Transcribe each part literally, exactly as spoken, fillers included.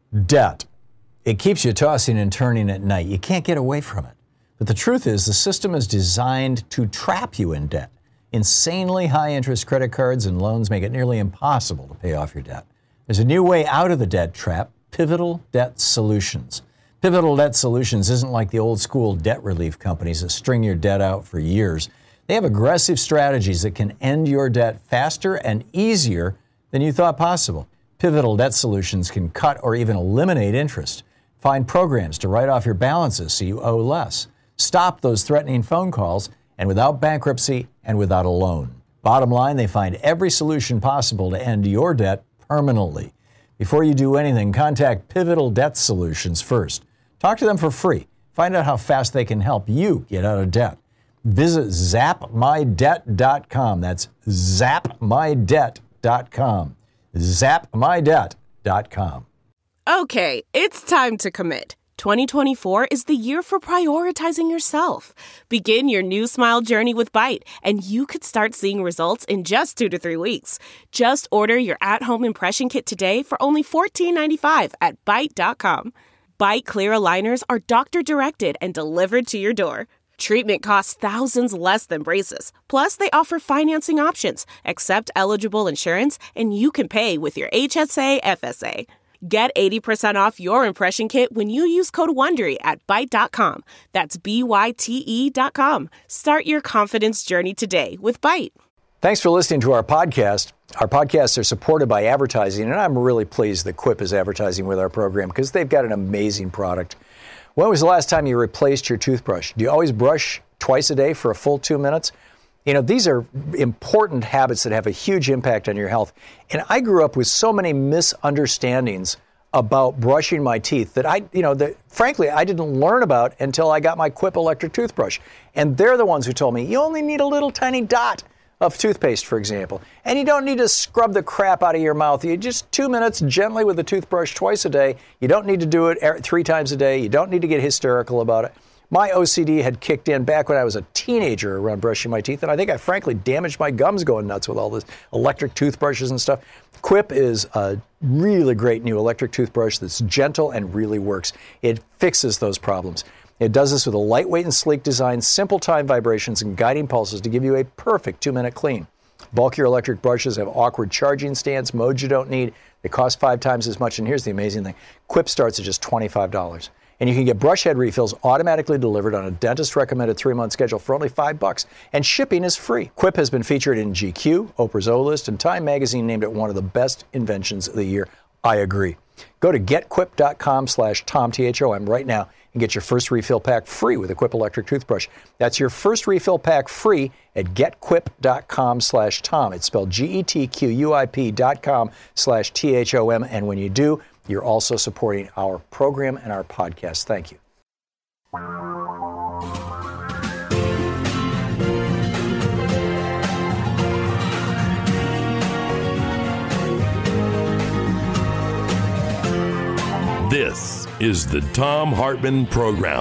Debt. It keeps you tossing and turning at night. You can't get away from it. But the truth is, the system is designed to trap you in debt. Insanely high interest credit cards and loans make it nearly impossible to pay off your debt. There's a new way out of the debt trap, Pivotal Debt Solutions. Pivotal Debt Solutions isn't like the old school debt relief companies that string your debt out for years. They have aggressive strategies that can end your debt faster and easier than you thought possible. Pivotal Debt Solutions can cut or even eliminate interest. Find programs to write off your balances so you owe less. Stop those threatening phone calls, and without bankruptcy and without a loan. Bottom line, they find every solution possible to end your debt permanently. Before you do anything, contact Pivotal Debt Solutions first. Talk to them for free. Find out how fast they can help you get out of debt. Visit zap my debt dot com. That's zap my debt dot com. zap my debt dot com. Okay, it's time to commit. twenty twenty-four is the year for prioritizing yourself. Begin your new smile journey with Byte, and you could start seeing results in just two to three weeks. Just order your at-home impression kit today for only fourteen ninety-five at byte dot com. Byte clear aligners are doctor-directed and delivered to your door. Treatment costs thousands less than braces. Plus, they offer financing options, accept eligible insurance, and you can pay with your H S A F S A. Get eighty percent off your impression kit when you use code WONDERY at byte dot com. That's B Y T E dot com. Start your confidence journey today with Byte. Thanks for listening to our podcast. Our podcasts are supported by advertising, and I'm really pleased that Quip is advertising with our program because they've got an amazing product. When was the last time you replaced your toothbrush? Do you always brush twice a day for a full two minutes? You know, these are important habits that have a huge impact on your health. And I grew up with so many misunderstandings about brushing my teeth that I, you know, that frankly, I didn't learn about until I got my Quip electric toothbrush. And they're the ones who told me, you only need a little tiny dot of toothpaste, for example. And you don't need to scrub the crap out of your mouth. You just two minutes gently with the toothbrush twice a day. You don't need to do it three times a day. You don't need to get hysterical about it. My O C D had kicked in back when I was a teenager around brushing my teeth, and I think I frankly damaged my gums going nuts with all this electric toothbrushes and stuff. Quip is a really great new electric toothbrush that's gentle and really works. It fixes those problems. It does this with a lightweight and sleek design, simple time vibrations, and guiding pulses to give you a perfect two-minute clean. Bulkier electric brushes have awkward charging stands, modes you don't need. They cost five times as much, and here's the amazing thing. Quip starts at just twenty-five dollars. And you can get brush head refills automatically delivered on a dentist-recommended three-month schedule for only five bucks. And shipping is free. Quip has been featured in G Q, Oprah's O-List, and Time Magazine named it one of the best inventions of the year. I agree. Go to getquip.com slash Tom, T H O M, right now and get your first refill pack free with a Quip electric toothbrush. That's your first refill pack free at getquip.com slash Tom. It's spelled G-E-T-Q-U-I-P dot com slash T H O M. And when you do, you're also supporting our program and our podcast. Thank you. This is the Thom Hartmann Program.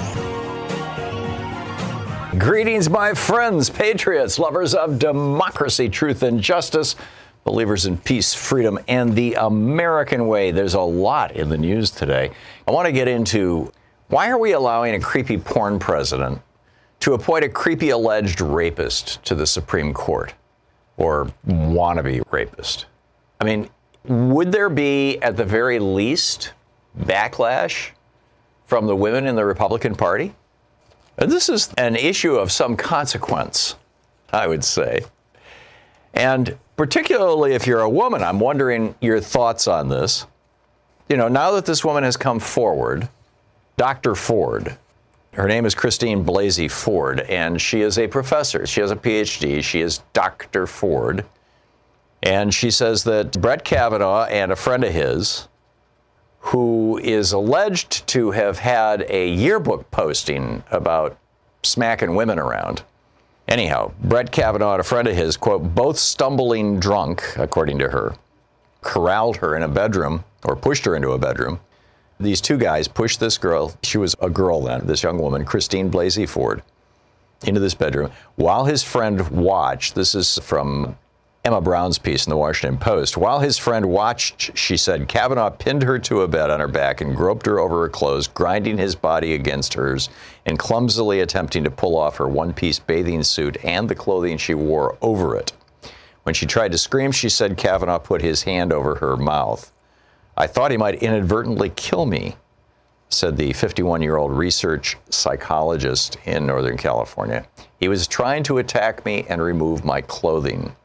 Greetings, my friends, patriots, lovers of democracy, truth, and justice, believers in peace, freedom, and the American way. There's a lot in the news today. I want to get into why are we allowing a creepy porn president to appoint a creepy alleged rapist to the Supreme Court, or wannabe rapist? I mean, would there be, at the very least, backlash from the women in the Republican Party? This is an issue of some consequence, I would say. And particularly if you're a woman, I'm wondering your thoughts on this. You know, now that this woman has come forward, Doctor Ford, her name is Christine Blasey Ford, and she is a professor. She has a P H D. She is Doctor Ford. And she says that Brett Kavanaugh and a friend of his, who is alleged to have had a yearbook posting about smacking women around. Anyhow, Brett Kavanaugh and a friend of his, quote, both stumbling drunk, according to her, corralled her in a bedroom, or pushed her into a bedroom. These two guys pushed this girl, she was a girl then, this young woman, Christine Blasey Ford, into this bedroom while his friend watched. This is from Emma Brown's piece in the Washington Post. While his friend watched, she said, Kavanaugh pinned her to a bed on her back and groped her over her clothes, grinding his body against hers and clumsily attempting to pull off her one-piece bathing suit and the clothing she wore over it. When she tried to scream, she said Kavanaugh put his hand over her mouth. I thought he might inadvertently kill me, said the fifty-one-year-old research psychologist in Northern California. He was trying to attack me and remove my clothing.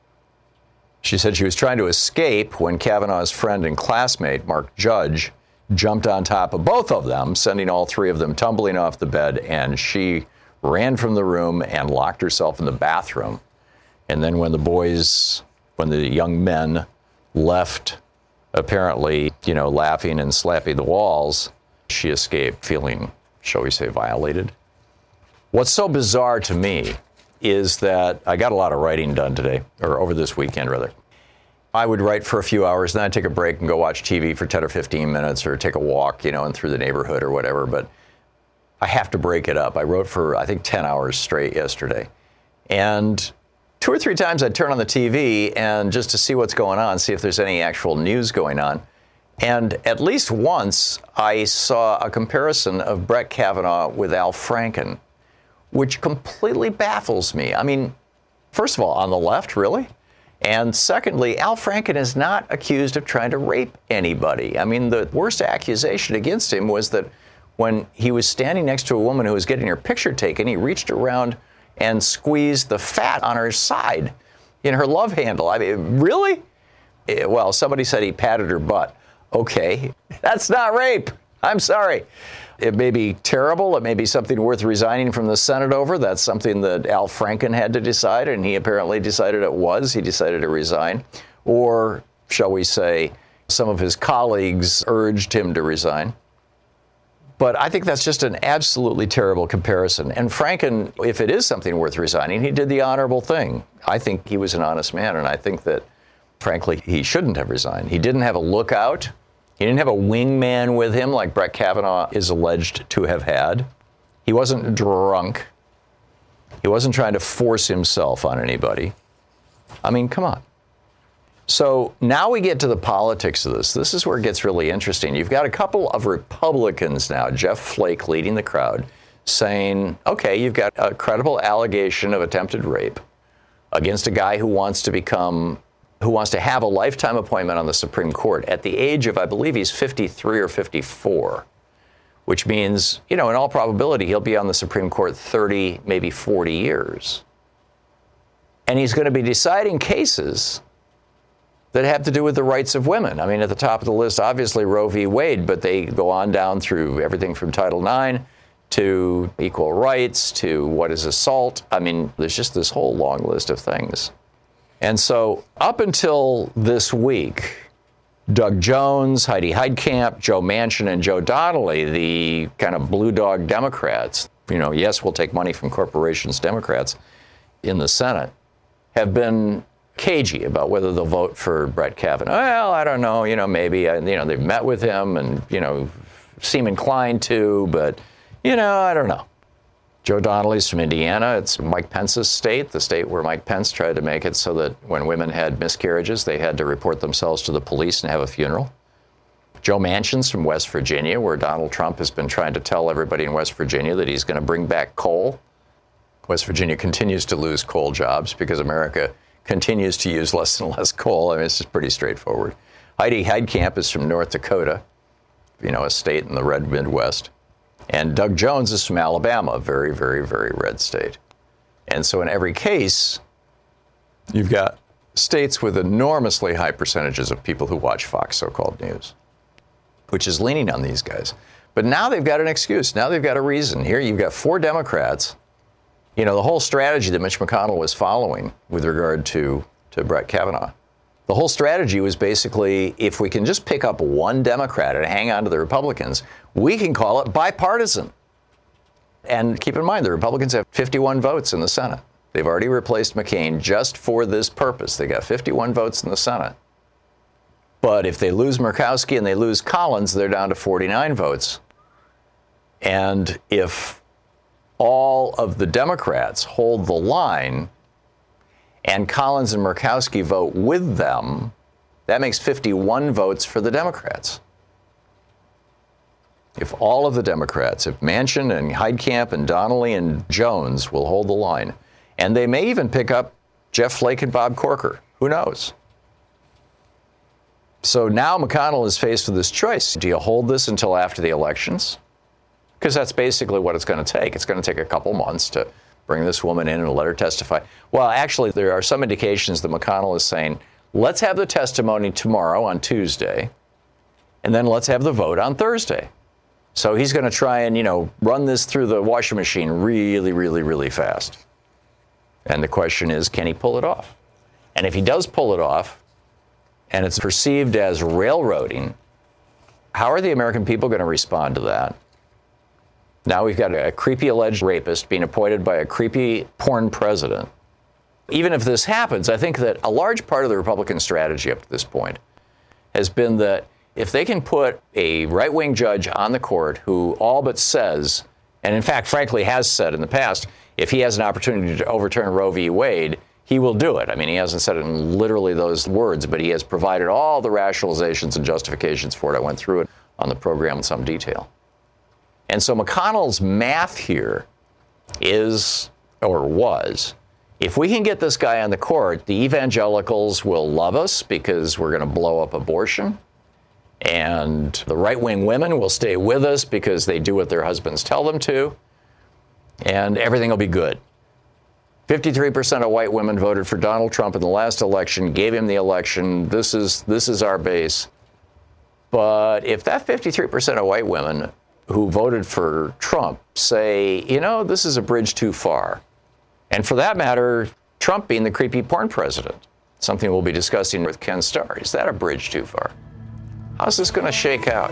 She said she was trying to escape when Kavanaugh's friend and classmate, Mark Judge, jumped on top of both of them, sending all three of them tumbling off the bed, and she ran from the room and locked herself in the bathroom. And then when the boys, when the young men left, apparently, you know, laughing and slapping the walls, she escaped feeling, shall we say, violated. What's so bizarre to me is that I got a lot of writing done today, or over this weekend, rather. I would write for a few hours, then I'd take a break and go watch T V for ten or fifteen minutes, or take a walk, you know, and through the neighborhood or whatever. But I have to break it up. I wrote for, I think, ten hours straight yesterday. And two or three times I'd turn on the T V and just to see what's going on, see if there's any actual news going on. And at least once I saw a comparison of Brett Kavanaugh with Al Franken, which completely baffles me. I mean, first of all, on the left, really? And secondly, Al Franken is not accused of trying to rape anybody. I mean, the worst accusation against him was that when he was standing next to a woman who was getting her picture taken, he reached around and squeezed the fat on her side in her love handle. I mean, really? Well, somebody said he patted her butt. Okay, that's not rape. I'm sorry. It may be terrible. It may be something worth resigning from the Senate over. That's something that Al Franken had to decide, and he apparently decided it was. He decided to resign. Or, shall we say, some of his colleagues urged him to resign. But I think that's just an absolutely terrible comparison. And Franken, if it is something worth resigning, he did the honorable thing. I think he was an honest man, and I think that, frankly, he shouldn't have resigned. He didn't have a lookout. He didn't have a wingman with him like Brett Kavanaugh is alleged to have had. He wasn't drunk. He wasn't trying to force himself on anybody. I mean, come on. So now we get to the politics of this. This is where it gets really interesting. You've got a couple of Republicans now, Jeff Flake leading the crowd, saying, okay, you've got a credible allegation of attempted rape against a guy who wants to become who wants to have a lifetime appointment on the Supreme Court at the age of, I believe he's fifty-three or fifty-four, which means, you know, in all probability, he'll be on the Supreme Court thirty, maybe forty years. And he's going to be deciding cases that have to do with the rights of women. I mean, at the top of the list, obviously, Roe v. Wade, but they go on down through everything from Title nine to equal rights to what is assault. I mean, there's just this whole long list of things. And so up until this week, Doug Jones, Heidi Heitkamp, Joe Manchin, and Joe Donnelly, the kind of blue dog Democrats, you know, yes, we'll take money from corporations, Democrats in the Senate, have been cagey about whether they'll vote for Brett Kavanaugh. Well, I don't know, you know, maybe, you know, they've met with him and, you know, seem inclined to, but, you know, I don't know. Joe Donnelly's from Indiana. It's Mike Pence's state, the state where Mike Pence tried to make it so that when women had miscarriages, they had to report themselves to the police and have a funeral. Joe Manchin's from West Virginia, where Donald Trump has been trying to tell everybody in West Virginia that he's going to bring back coal. West Virginia continues to lose coal jobs because America continues to use less and less coal. I mean, it's just pretty straightforward. Heidi Heitkamp is from North Dakota, you know, a state in the red Midwest. And Doug Jones is from Alabama, a very, very, very red state. And so in every case, you've got states with enormously high percentages of people who watch Fox so-called news, which is leaning on these guys. But now they've got an excuse. Now they've got a reason. Here you've got four Democrats. You know, the whole strategy that Mitch McConnell was following with regard to, to Brett Kavanaugh. The whole strategy was basically, if we can just pick up one Democrat and hang on to the Republicans, we can call it bipartisan. And keep in mind, the Republicans have fifty-one votes in the Senate. They've already replaced McCain just for this purpose. They got fifty-one votes in the Senate. But if they lose Murkowski and they lose Collins, they're down to forty-nine votes. And if all of the Democrats hold the line, and Collins and Murkowski vote with them, that makes fifty-one votes for the Democrats. If all of the Democrats, if Manchin and Heitkamp and Donnelly and Jones will hold the line, and they may even pick up Jeff Flake and Bob Corker, who knows? So now McConnell is faced with this choice. Do you hold this until after the elections? Because that's basically what it's going to take. It's going to take a couple months to bring this woman in and let her testify. Well, actually, there are some indications that McConnell is saying, let's have the testimony tomorrow on Tuesday, and then let's have the vote on Thursday. So he's going to try and, you know, run this through the washing machine really, really, really fast. And the question is, can he pull it off? And if he does pull it off, and it's perceived as railroading, how are the American people going to respond to that? Now we've got a creepy alleged rapist being appointed by a creepy porn president. Even if this happens, I think that a large part of the Republican strategy up to this point has been that if they can put a right-wing judge on the court who all but says, and in fact, frankly, has said in the past, if he has an opportunity to overturn Roe v. Wade, he will do it. I mean, he hasn't said it in literally those words, but he has provided all the rationalizations and justifications for it. I went through it on the program in some detail. And so McConnell's math here is, or was, if we can get this guy on the court, the evangelicals will love us because we're going to blow up abortion. And the right-wing women will stay with us because they do what their husbands tell them to. And everything will be good. fifty-three percent of white women voted for Donald Trump in the last election, gave him the election. This is this is our base. But if that fifty-three percent of white women who voted for Trump say, you know, this is a bridge too far. And for that matter, Trump being the creepy porn president, something we'll be discussing with Ken Starr. Is that a bridge too far? How's this going to shake out?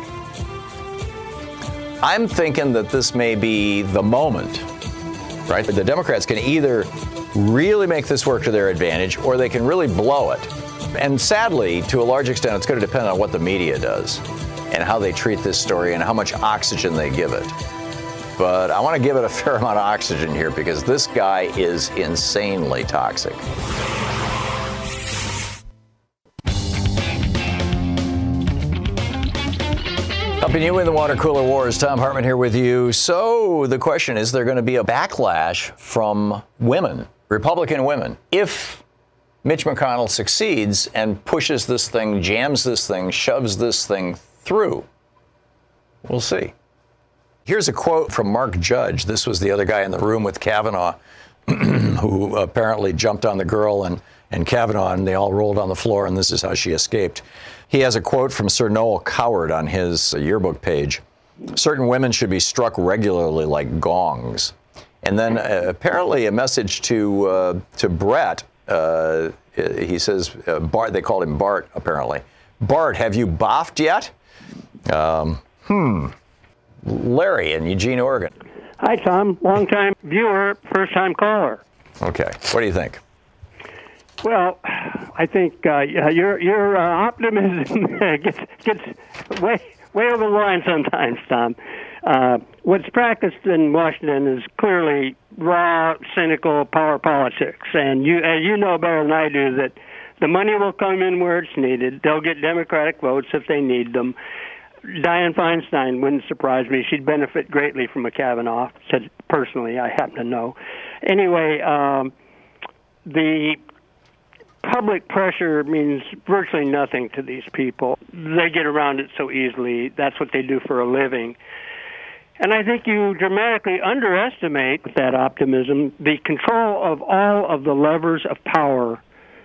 I'm thinking that this may be the moment, right? The Democrats can either really make this work to their advantage or they can really blow it. And sadly, to a large extent, it's going to depend on what the media does and how they treat this story and how much oxygen they give it. But I want to give it a fair amount of oxygen here because this guy is insanely toxic. Helping you in the water cooler wars, Thom Hartmann here with you. So the question is, there going to be a backlash from women, Republican women, if Mitch McConnell succeeds and pushes this thing, jams this thing, shoves this thing through? We'll see. Here's a quote from Mark Judge. This was the other guy in the room with Kavanaugh who apparently jumped on the girl and, and Kavanaugh, and they all rolled on the floor, and this is how she escaped. He has a quote from Sir Noel Coward on his yearbook page. Certain women should be struck regularly like gongs. And then uh, apparently a message to uh, to Brett. Uh, he says, uh, Bart, they called him Bart, apparently. Bart, have you boffed yet? Um, hmm. Larry in Eugene, Oregon. Hi, Tom. Long-time viewer, first-time caller. Okay. What do you think? Well, I think uh, your your uh, optimism gets gets way way over the line sometimes, Tom. Uh, what's practiced in Washington is clearly raw, cynical power politics, and you as you know better than I do that the money will come in where it's needed. They'll get Democratic votes if they need them. Dianne Feinstein wouldn't surprise me. She'd benefit greatly from a Kavanaugh. Said personally, I happen to know. Anyway, um, the public pressure means virtually nothing to these people. They get around it so easily. That's what they do for a living. And I think you dramatically underestimate, with that optimism, the control of all of the levers of power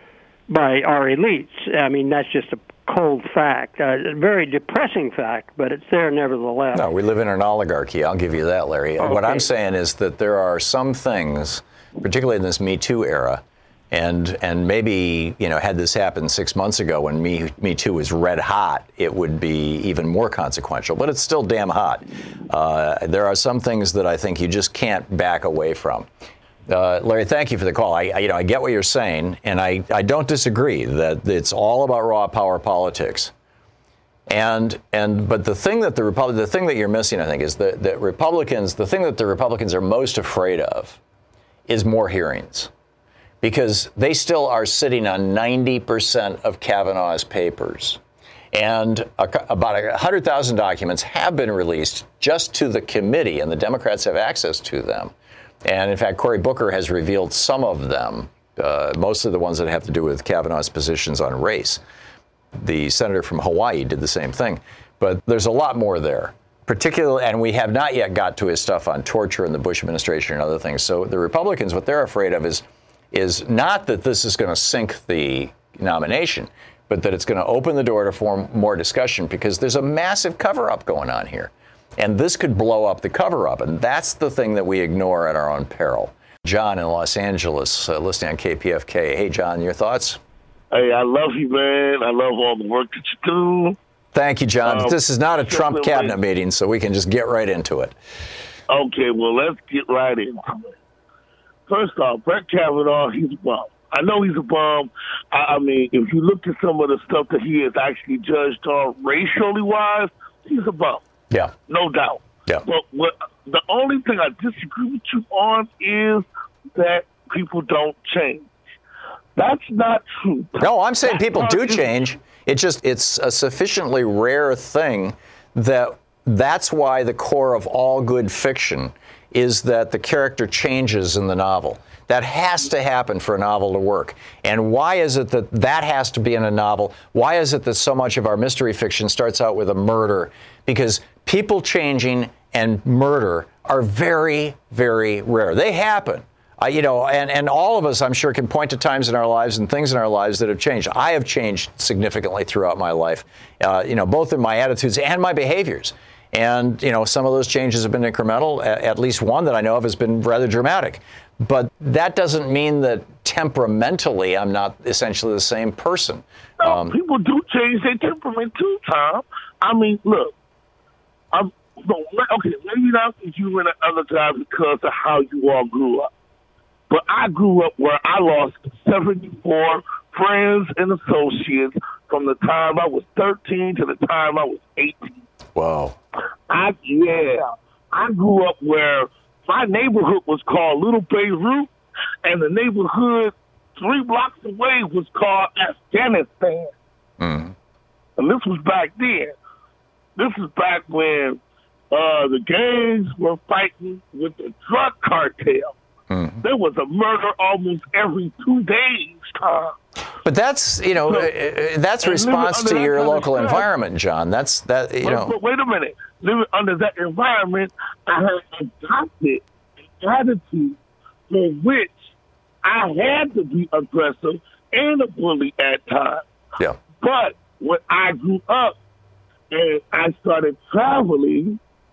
by our elites. I mean, that's just a cold fact, a very depressing fact, but it's there nevertheless. No, we live in an oligarchy. I'll give you that, Larry. Okay. What I'm saying is that there are some things, particularly in this Me Too era, and and maybe, you know, had this happened six months ago when Me, Me Too was red hot, it would be even more consequential, but it's still damn hot. Uh, there are some things that I think you just can't back away from. Uh, Larry, thank you for the call. I, I, you know, I get what you're saying, and I, I don't disagree that it's all about raw power politics. And and but the thing that the Republic, the thing that you're missing, I think, is that, that Republicans, the thing that the Republicans are most afraid of, is more hearings, because they still are sitting on ninety percent of Kavanaugh's papers. And a, about one hundred thousand documents have been released just to the committee, and the Democrats have access to them. And in fact, Cory Booker has revealed some of them, uh, mostly the ones that have to do with Kavanaugh's positions on race. The senator from Hawaii did the same thing. But there's a lot more there, particularly, and we have not yet got to his stuff on torture in the Bush administration and other things. So the Republicans, what they're afraid of is, is not that this is going to sink the nomination, but that it's going to open the door to form more discussion, because there's a massive cover-up going on here. And this could blow up the cover-up, and that's the thing that we ignore at our own peril. John in Los Angeles, uh, listening on K P F K. Hey, John, your thoughts? Hey, I love you, man. I love all the work that you do. Thank you, John. Um, this is not a Trump cabinet meeting, so we can just get right into it. Okay, well, let's get right into it. First off, Brett Kavanaugh, he's a bum. I know he's a bum. I, I mean, if you look at some of the stuff that he has actually judged on racially wise, he's a bum. Yeah. No doubt. Yeah. But what, the only thing I disagree with you on is that people don't change. That's not true. No, I'm saying That's people do true. change. It just, it's a sufficiently rare thing that that's why the core of all good fiction is that the character changes in the novel. That has to happen for a novel to work. And why is it that that has to be in a novel? Why is it that so much of our mystery fiction starts out with a murder? Because people changing and murder are very, very rare. They happen. Uh, you know, and, and all of us, I'm sure, can point to times in our lives and things in our lives that have changed. I have changed significantly throughout my life, uh, you know, both in my attitudes and my behaviors. And, you know, some of those changes have been incremental. At least one that I know of has been rather dramatic. But that doesn't mean that temperamentally I'm not essentially the same person. No, Um, people do change their temperament too, Tom. I mean, look, I'm, no, okay, maybe not if you were in other time because of how you all grew up. But I grew up where I lost seventy-four friends and associates from the time I was thirteen to the time I was eighteen. Whoa. I, yeah. I grew up where my neighborhood was called Little Beirut, and the neighborhood three blocks away was called Afghanistan. Mm. And this was back then. This is back when uh, the gangs were fighting with the drug cartel. Mm. There was a murder almost every two days, Tom. But that's, you know, so, that's response to your local stress. environment, John. That's that, you but, know. But wait a minute. Living under that environment, I had adopted an attitude for which I had to be aggressive and a bully at times. Yeah. But when I grew up and I started traveling,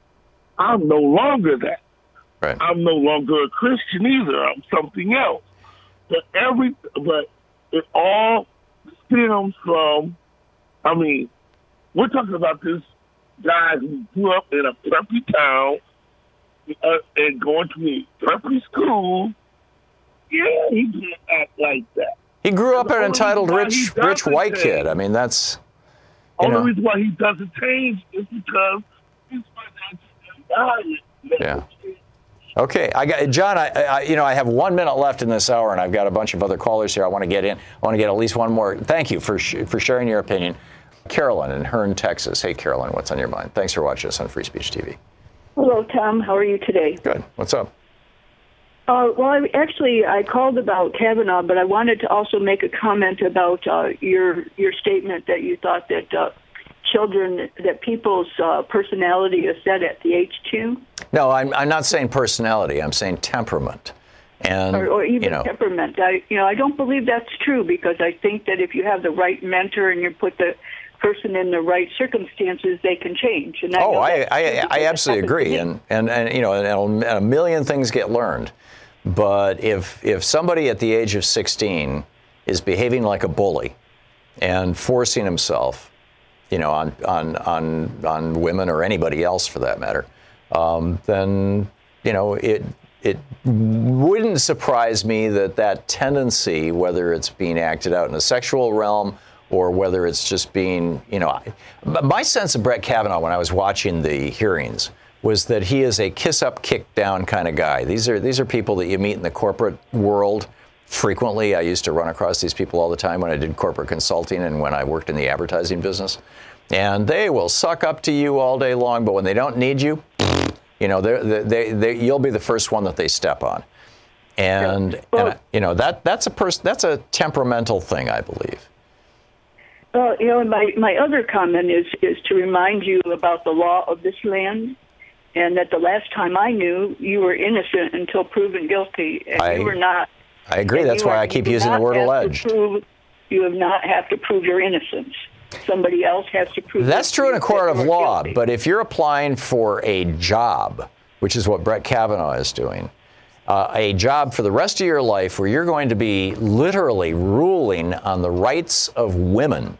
I'm no longer that. Right. I'm no longer a Christian either. I'm something else. But every, but it all stems from, I mean, we're talking about this guy who grew up in a preppy town uh, and going to a preppy school. Yeah, he didn't act like that. He grew up an entitled rich, rich white change. kid. I mean, that's. The only know. reason why he doesn't change is because he's financially Yeah. Okay, I got John. I, I, you know, I have one minute left in this hour, and I've got a bunch of other callers here. I want to get in. I want to get at least one more. Thank you for sh- for sharing your opinion, Carolyn in Hearn, Texas. Hey, Carolyn, what's on your mind? Thanks for watching us on Free Speech T V. Hello, Tom. How are you today? Good. What's up? Uh, well, I, actually, I called about Kavanaugh, but I wanted to also make a comment about uh, your your statement that you thought that uh, children, that people's uh, personality is set at the age two. No, I'm I'm not saying personality. I'm saying temperament, and or, or even you know, temperament. I you know I don't believe that's true, because I think that if you have the right mentor and you put the person in the right circumstances, they can change. And I oh, I I, I, I absolutely agree, and, and and you know, and a million things get learned. But if if somebody at the age of sixteen is behaving like a bully and forcing himself, you know, on on on on women or anybody else for that matter, um, then you know it it wouldn't surprise me that that tendency, whether it's being acted out in a sexual realm or whether it's just being, you know, my sense of Brett Kavanaugh when I was watching the hearings was that he is a kiss up, kick down kind of guy. These are these are people that you meet in the corporate world, frequently. I used to run across these people all the time when I did corporate consulting and when I worked in the advertising business. And they will suck up to you all day long, but when they don't need you, you know, they they they you'll be the first one that they step on. And, yeah. well, and you know, that that's a pers- that's a temperamental thing, I believe. Well, you know, my, my other comment is, is to remind you about the law of this land, and that the last time I knew, you were innocent until proven guilty, and I, you were not. I agree. That's why are, I keep using the word alleged. Prove, you have not have to prove your innocence. Somebody else has to prove. That's true in a court of law, guilty. But if you're applying for a job, which is what Brett Kavanaugh is doing, uh, a job for the rest of your life where you're going to be literally ruling on the rights of women,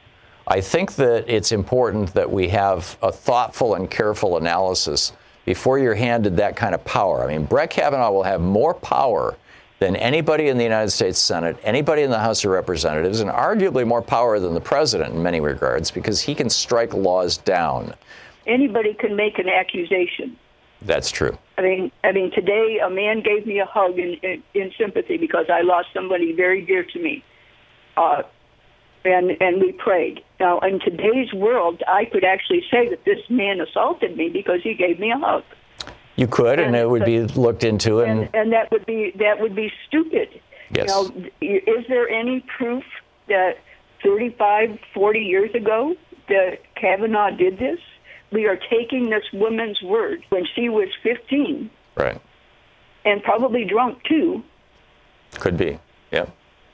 I think that it's important that we have a thoughtful and careful analysis before you're handed that kind of power. I mean, Brett Kavanaugh will have more power than anybody in the United States Senate, anybody in the House of Representatives, and arguably more power than the president in many regards, because he can strike laws down. Anybody can make an accusation. That's true. I mean, I mean, today a man gave me a hug in, in, in sympathy because I lost somebody very dear to me. Uh, And, and we prayed. Now, in today's world, I could actually say that this man assaulted me because he gave me a hug. You could, and, and it would but, be looked into. And, and, and that would be that would be stupid. Yes. You know, is there any proof that thirty-five, forty years ago that Kavanaugh did this? We are taking this woman's word when she was fifteen. Right. And probably drunk, too. Could be, yeah.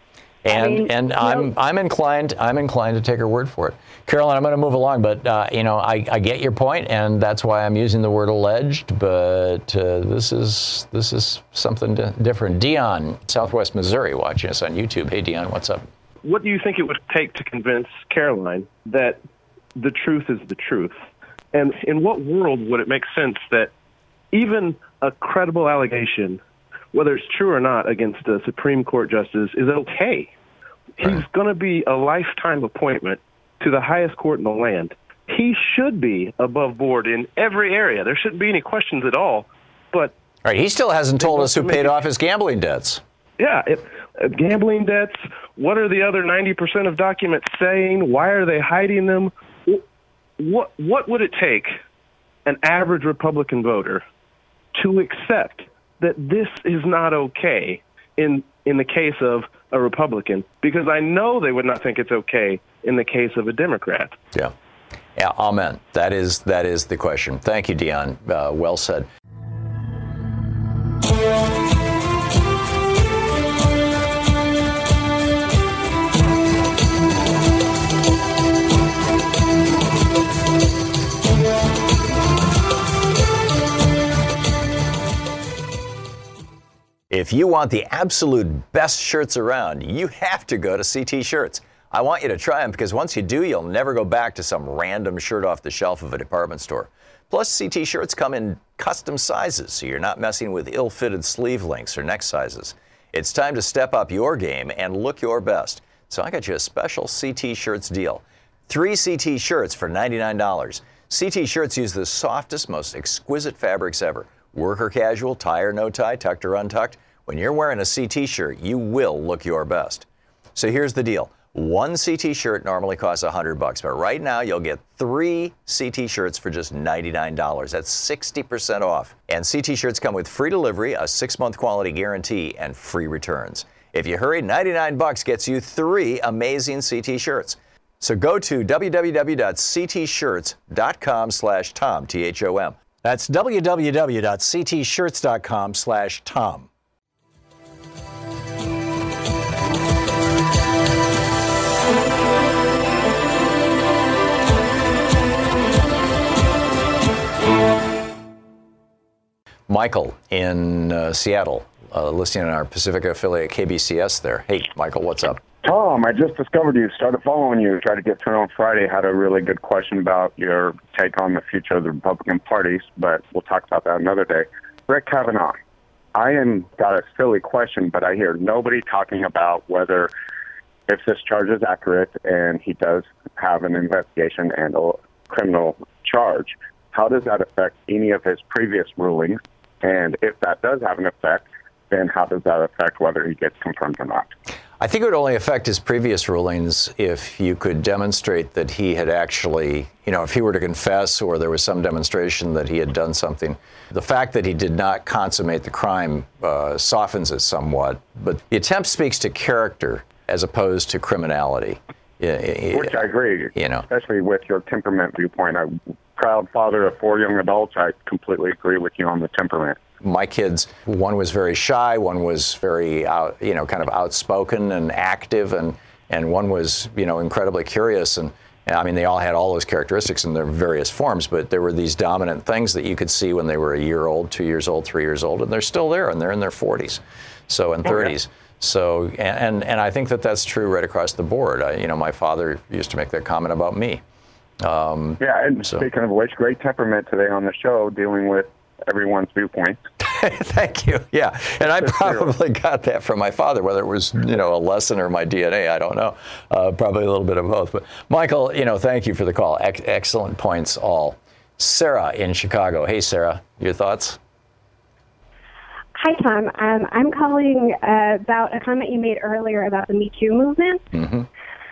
And I mean, and I'm know, I'm inclined I'm inclined to take her word for it. Carolyn, I'm going to move along, but uh, you know I, I get your point, and that's why I'm using the word alleged. But uh, this is this is something d- different. Dion, Southwest Missouri, watching us on YouTube. Hey, Dion, what's up? What do you think it would take to convince Caroline that the truth is the truth? And in what world would it make sense that even a credible allegation, whether it's true or not, against a Supreme Court justice is okay? He's going to be a lifetime appointment to the highest court in the land. He should be above board in every area. There shouldn't be any questions at all. But all right, he still hasn't told us who paid off his gambling debts. Yeah, it, uh, gambling debts. What are the other ninety percent of documents saying? Why are they hiding them? What what would it take an average Republican voter to accept that this is not okay in in the case of a Republican? Because I know they would not think it's okay in the case of a Democrat. Yeah. Yeah, amen. That is that is the question. Thank you, Dion. Uh, well said. If you want the absolute best shirts around, you have to go to C T Shirts. I want you to try them because once you do, you'll never go back to some random shirt off the shelf of a department store. Plus, C T Shirts come in custom sizes, so you're not messing with ill-fitted sleeve lengths or neck sizes. It's time to step up your game and look your best. So I got you a special C T Shirts deal. Three C T Shirts for ninety-nine dollars. C T Shirts use the softest, most exquisite fabrics ever. Work or casual, tie or no tie, tucked or untucked. When you're wearing a C T shirt, you will look your best. So here's the deal. One C T shirt normally costs one hundred bucks, but right now you'll get three C T shirts for just ninety-nine dollars. That's sixty percent off. And C T shirts come with free delivery, a six-month quality guarantee, and free returns. If you hurry, ninety-nine bucks gets you three amazing C T shirts. So go to w w w dot c t shirts dot com slash tom, T H O M. That's w w w dot c t shirts dot com slash tom. Michael in uh, Seattle, uh, listening on our Pacifica affiliate K B C S there. Hey, Michael, what's up? Tom, I just discovered you, started following you, tried to get to it on Friday, had a really good question about your take on the future of the Republican parties, but we'll talk about that another day. Brett Kavanaugh, I am got a silly question, but I hear nobody talking about whether, if this charge is accurate and he does have an investigation and a criminal charge, how does that affect any of his previous rulings? And if that does have an effect, then how does that affect whether he gets confirmed or not? I think it would only affect his previous rulings if you could demonstrate that he had actually, you know, if he were to confess or there was some demonstration that he had done something. The fact that he did not consummate the crime uh, softens it somewhat, but the attempt speaks to character as opposed to criminality. Which I agree, you know, especially with your temperament viewpoint. I'm a proud father of four young adults. I completely agree with you on the temperament. My kids, one was very shy, one was very, out, you know, kind of outspoken and active, and, and one was, you know, incredibly curious. And, and I mean, they all had all those characteristics in their various forms, but there were these dominant things that you could see when they were a year old, two years old, three years old, and they're still there, and they're in their forties, so and thirties. Okay. So, and and I think that that's true right across the board. I, you know, my father used to make that comment about me. Um, yeah, and so. Speaking of which, great temperament today on the show, dealing with everyone's viewpoint. Thank you. Yeah, and I probably got that from my father, whether it was, you know, a lesson or my D N A, I don't know. Uh, probably a little bit of both. But Michael, you know, thank you for the call. Ex- excellent points all. Sarah in Chicago. Hey, Sarah, your thoughts? Hi, Tom. Um, I'm calling uh, about a comment you made earlier about the Me Too movement. Mm-hmm.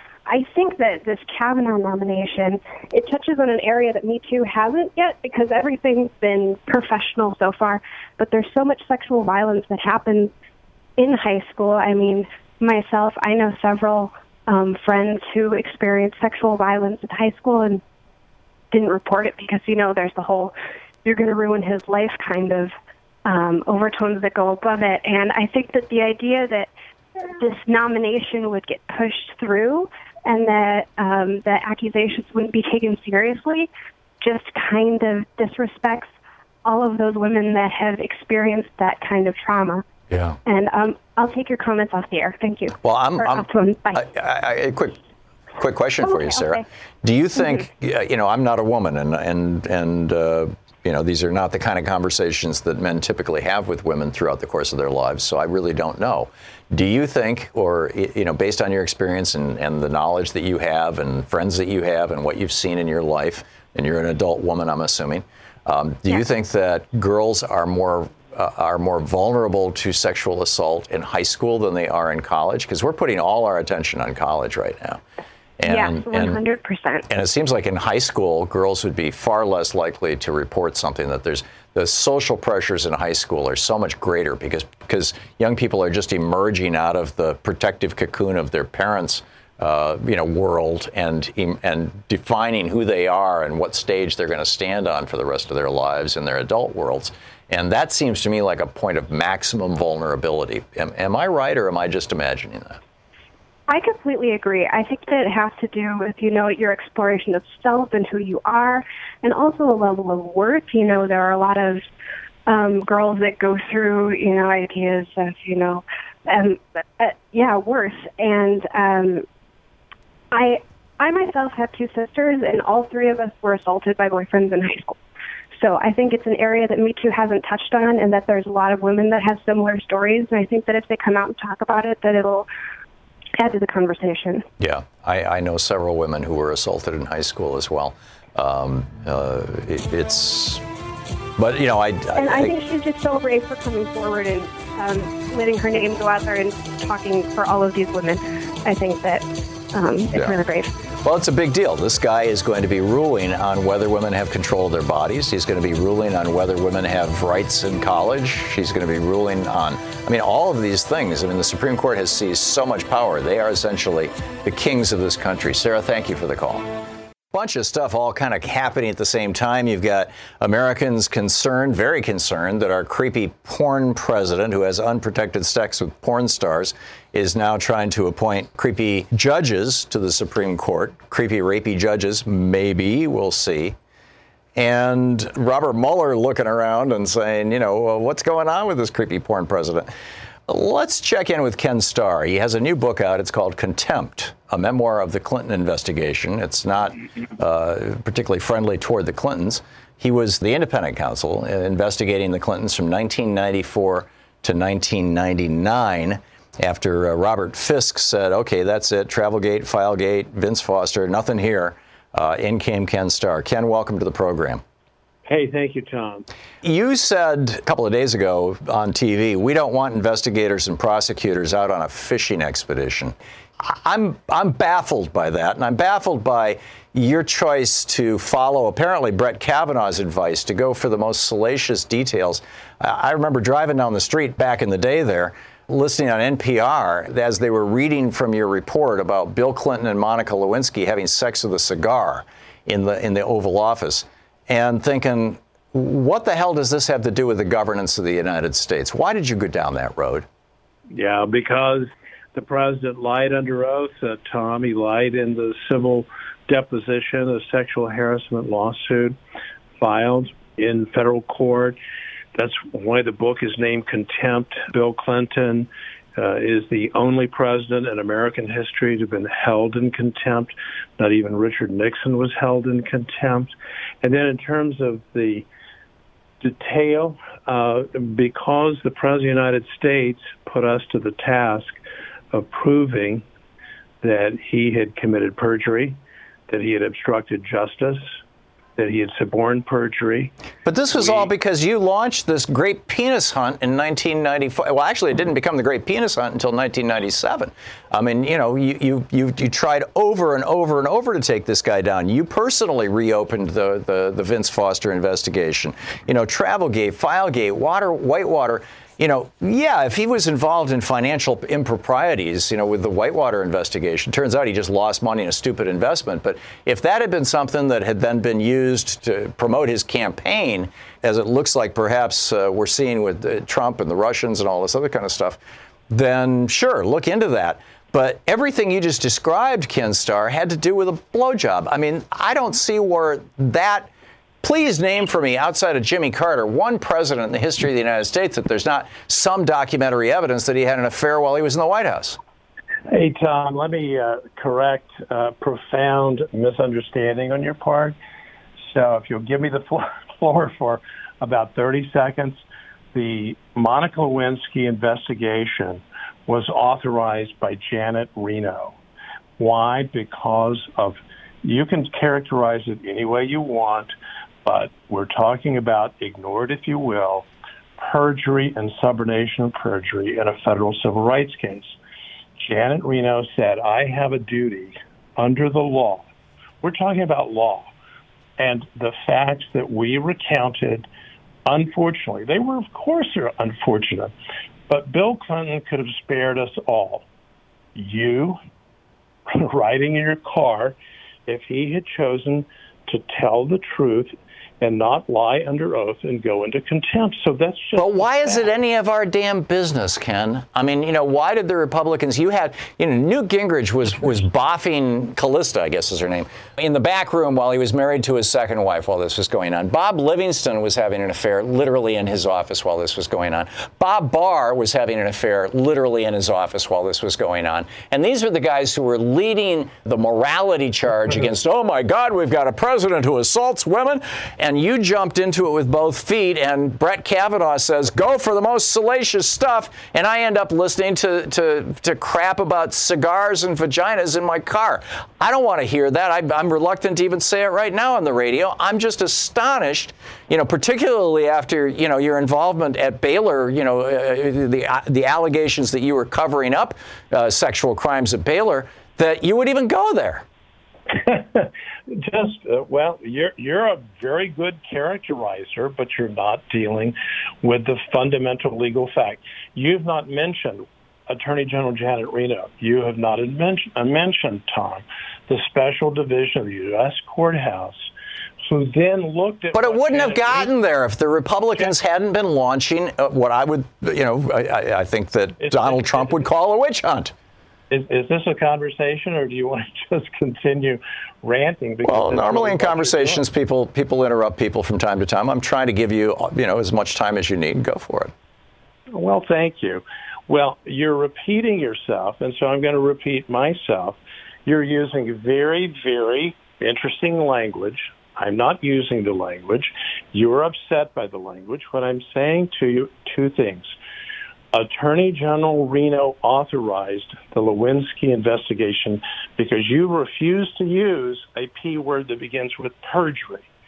I think that this Kavanaugh nomination, it touches on an area that Me Too hasn't yet, because everything's been professional so far, but there's so much sexual violence that happens in high school. I mean, myself, I know several um, friends who experienced sexual violence in high school and didn't report it because, you know, there's the whole, you're going to ruin his life kind of um, overtones that go above it. And I think that the idea that this nomination would get pushed through and that um, the accusations wouldn't be taken seriously just kind of disrespects all of those women that have experienced that kind of trauma. Yeah. And um, I'll take your comments off the air. Thank you. Well, I'm... I'm Bye. I, I, I, quick quick question oh, for okay, you, Sarah. Okay. Do you think, mm-hmm. you know, I'm not a woman, and, and, and uh, you know, these are not the kind of conversations that men typically have with women throughout the course of their lives, so I really don't know. Do you think, or, you know, based on your experience and, and the knowledge that you have and friends that you have and what you've seen in your life, and you're an adult woman, I'm assuming, um, do yeah. you think that girls are more uh, are more vulnerable to sexual assault in high school than they are in college? Because we're putting all our attention on college right now. And, yeah, one hundred percent. And, and it seems like in high school, girls would be far less likely to report something. That there's the social pressures in high school are so much greater because because young people are just emerging out of the protective cocoon of their parents' uh, you know world and and defining who they are and what stage they're going to stand on for the rest of their lives in their adult worlds. And that seems to me like a point of maximum vulnerability. Am, am I right, or am I just imagining that? I completely agree. I think that it has to do with, you know, your exploration of self and who you are, and also a level of worth. You know, there are a lot of um, girls that go through, you know, ideas of, you know, um, uh, yeah, worth. And um, I, I myself have two sisters, and all three of us were assaulted by boyfriends in high school. So I think it's an area that Me Too hasn't touched on, and that there's a lot of women that have similar stories. And I think that if they come out and talk about it, that it'll add to the conversation. Yeah, I, I know several women who were assaulted in high school as well. Um, uh, it, it's, but you know, I, I and I think she's just so brave for coming forward and um, letting her name go out there and talking for all of these women. I think that um, it's yeah. really brave. Well, it's a big deal. This guy is going to be ruling on whether women have control of their bodies. He's going to be ruling on whether women have rights in college. He's going to be ruling on, I mean, all of these things. I mean, the Supreme Court has seized so much power. They are essentially the kings of this country. Sarah, thank you for the call. Bunch of stuff all kind of happening at the same time. You've got Americans concerned, very concerned, that our creepy porn president, who has unprotected sex with porn stars, is now trying to appoint creepy judges to the Supreme Court. Creepy, rapey judges, maybe, we'll see. And Robert Mueller looking around and saying, you know, well, what's going on with this creepy porn president? Let's check in with Ken Starr. He has a new book out. It's called Contempt, a memoir of the Clinton investigation. It's not uh, particularly friendly toward the Clintons. He was the independent counsel investigating the Clintons from nineteen ninety-four to nineteen ninety-nine after uh, Robert Fisk said, okay, that's it, Travelgate, Filegate, Vince Foster, nothing here. Uh, in came Ken Starr. Ken, welcome to the program. Hey, thank you, Tom. You said a couple of days ago on T V, we don't want investigators and prosecutors out on a fishing expedition. I'm I'm baffled by that, and I'm baffled by your choice to follow apparently Brett Kavanaugh's advice to go for the most salacious details. I remember driving down the street back in the day there, listening on N P R as they were reading from your report about Bill Clinton and Monica Lewinsky having sex with a cigar in the in the Oval Office, and thinking, what the hell does this have to do with the governance of the United States? Why did you go down that road? Yeah, because the president lied under oath, uh, Tom. He lied in the civil deposition, a sexual harassment lawsuit filed in federal court. That's why the book is named Contempt. Bill Clinton uh, is the only president in American history to have been held in contempt. Not even Richard Nixon was held in contempt. And then in terms of the detail, uh, because the President of the United States put us to the task of proving that he had committed perjury, that he had obstructed justice, that he had suborned perjury. But this was we, all because you launched this great penis hunt in nineteen ninety-four. Well, actually, it didn't become the great penis hunt until nineteen ninety-seven. I mean, you know, you, you, you, you tried over and over and over to take this guy down. You personally reopened the, the, the Vince Foster investigation. You know, Travelgate, Filegate, Water, Whitewater. You know, yeah, if he was involved in financial improprieties, you know, with the Whitewater investigation, turns out he just lost money in a stupid investment. But if that had been something that had then been used to promote his campaign, as it looks like perhaps uh, we're seeing with uh, Trump and the Russians and all this other kind of stuff, then sure, look into that. But everything you just described, Ken Starr, had to do with a blowjob. I mean, I don't see where that... Please name for me, outside of Jimmy Carter, one president in the history of the United States that there's not some documentary evidence that he had an affair while he was in the White House. Hey, Tom, let me uh, correct a profound misunderstanding on your part. So if you'll give me the floor for about thirty seconds, the Monica Lewinsky investigation was authorized by Janet Reno. Why? Because of, you can characterize it any way you want, but we're talking about, ignore it if you will, perjury and subordination of perjury in a federal civil rights case. Janet Reno said, I have a duty under the law. We're talking about law. And the facts that we recounted, unfortunately, they were, of course, they're unfortunate, but Bill Clinton could have spared us all. You, riding in your car, if he had chosen to tell the truth and not lie under oath and go into contempt. So that's just... But why is it any of our damn business, Ken? I mean, you know, why did the Republicans... You had, you know, Newt Gingrich was, was boffing Callista, I guess is her name, in the back room while he was married to his second wife while this was going on. Bob Livingston was having an affair literally in his office while this was going on. Bob Barr was having an affair literally in his office while this was going on. And these are the guys who were leading the morality charge against, oh, my God, we've got a president who assaults women. And And you jumped into it with both feet, and Brett Kavanaugh says, go for the most salacious stuff, and I end up listening to, to, to crap about cigars and vaginas in my car. I don't want to hear that. I, I'm reluctant to even say it right now on the radio. I'm just astonished, you know, particularly after, you know, your involvement at Baylor, you know, uh, the, uh, the allegations that you were covering up uh, sexual crimes at Baylor, that you would even go there. Just, uh, well, you're you're a very good characterizer, but you're not dealing with the fundamental legal fact. You've not mentioned Attorney General Janet Reno. You have not mentioned, uh, mentioned, Tom, the Special Division of the U S Courthouse, who then looked at... But it wouldn't Janet have gotten Reno, there if the Republicans yeah. hadn't been launching uh, what I would, you know, I, I think that it's, Donald it's, Trump would call a witch hunt. Is, is this a conversation, or do you want to just continue ranting? Well, normally in conversations, people people interrupt people from time to time. I'm trying to give you, you know, as much time as you need. Go for it. Well, thank you. Well, you're repeating yourself, and so I'm going to repeat myself. You're using very, very interesting language. I'm not using the language. You're upset by the language. What I'm saying to you, two things. Attorney General Reno authorized the Lewinsky investigation because you refused to use a P word that begins with perjury.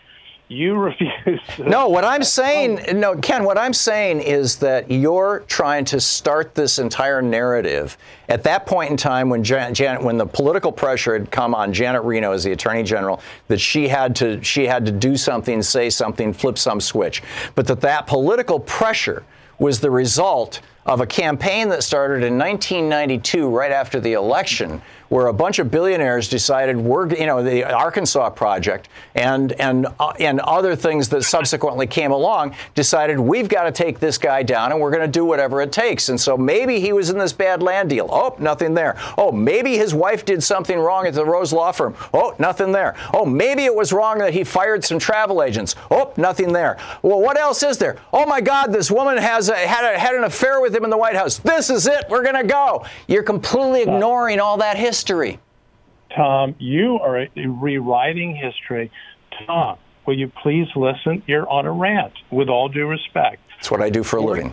you refuse to. No, what I'm saying, no, Ken, what I'm saying is that you're trying to start this entire narrative at that point in time when Jan, Janet, when the political pressure had come on Janet Reno as the Attorney General, that she had to she had to do something, say something, flip some switch, but that that political pressure was the result of a campaign that started in nineteen ninety-two, right after the election, where a bunch of billionaires decided we're, you know, the Arkansas Project and and uh, and other things that subsequently came along decided we've got to take this guy down and we're going to do whatever it takes. And so maybe he was in this bad land deal. Oh, nothing there. Oh, maybe his wife did something wrong at the Rose Law Firm. Oh, nothing there. Oh, maybe it was wrong that he fired some travel agents. Oh, nothing there. Well, what else is there? Oh my God, this woman has a, had a, had an affair with him in the White House. This is it. We're going to go. You're completely ignoring all that history. Tom, you are rewriting history. Tom, will you please listen? You're on a rant, with all due respect. That's what I do for a living.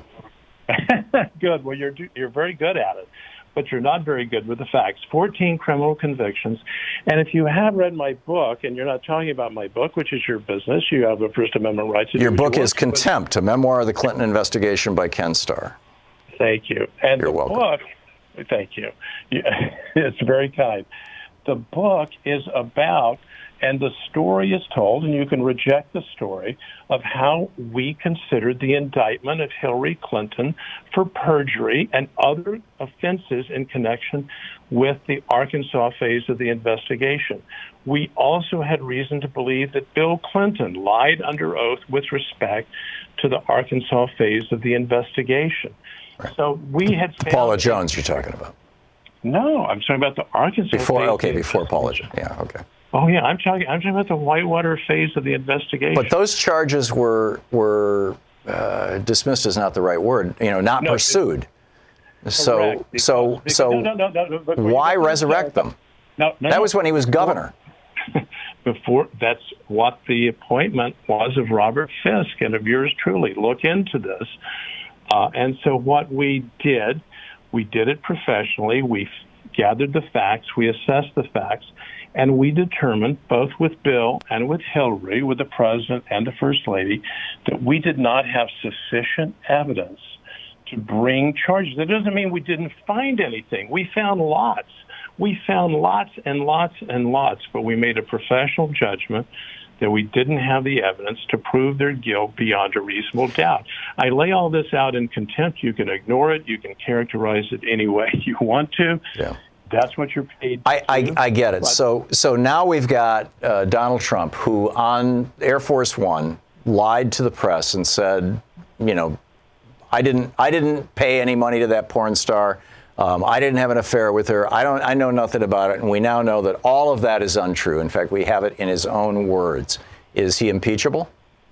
Good. Well, you're you're very good at it, but you're not very good with the facts. fourteen criminal convictions. And if you have read my book, and you're not talking about my book, which is your business, you have a First Amendment right to do your book your is work, Contempt, a memoir of the Clinton investigation by Ken Starr. Thank you. And you're the welcome. Book, thank you. It's very kind. The book is about, and the story is told, and you can reject the story, of how we considered the indictment of Hillary Clinton for perjury and other offenses in connection with the Arkansas phase of the investigation. We also had reason to believe that Bill Clinton lied under oath with respect to the Arkansas phase of the investigation. Right. So we had found Paula Jones you're talking about. No, I'm talking about the Arkansas before. phase. Okay, before Paula Jones. Yeah, okay. Oh yeah, I'm talking. I'm talking about the Whitewater phase of the investigation. But those charges were were uh, dismissed is not the right word. You know, not no, pursued. So correct, because, because, so so. No, no, no, no, no, why resurrect them? No, no, that no. was when he was governor. Before, that's what the appointment was of Robert Fisk and of yours truly. Look into this. Uh, and so what we did, we did it professionally. We gathered the facts. We assessed the facts. And we determined, both with Bill and with Hillary, with the president and the first lady, that we did not have sufficient evidence to bring charges. That doesn't mean we didn't find anything. We found lots. We found lots and lots and lots, but we made a professional judgment that we didn't have the evidence to prove their guilt beyond a reasonable doubt. I lay all this out in contempt. You can ignore it. You can characterize it any way you want to. Yeah. That's what you're paid I, I, I get it. But, so so now we've got uh, Donald Trump, who on Air Force One lied to the press and said, you know, I didn't I didn't pay any money to that porn star. Um, I didn't have an affair with her. I don't. I know nothing about it. And we now know that all of that is untrue. In fact, we have it in his own words. Is he impeachable?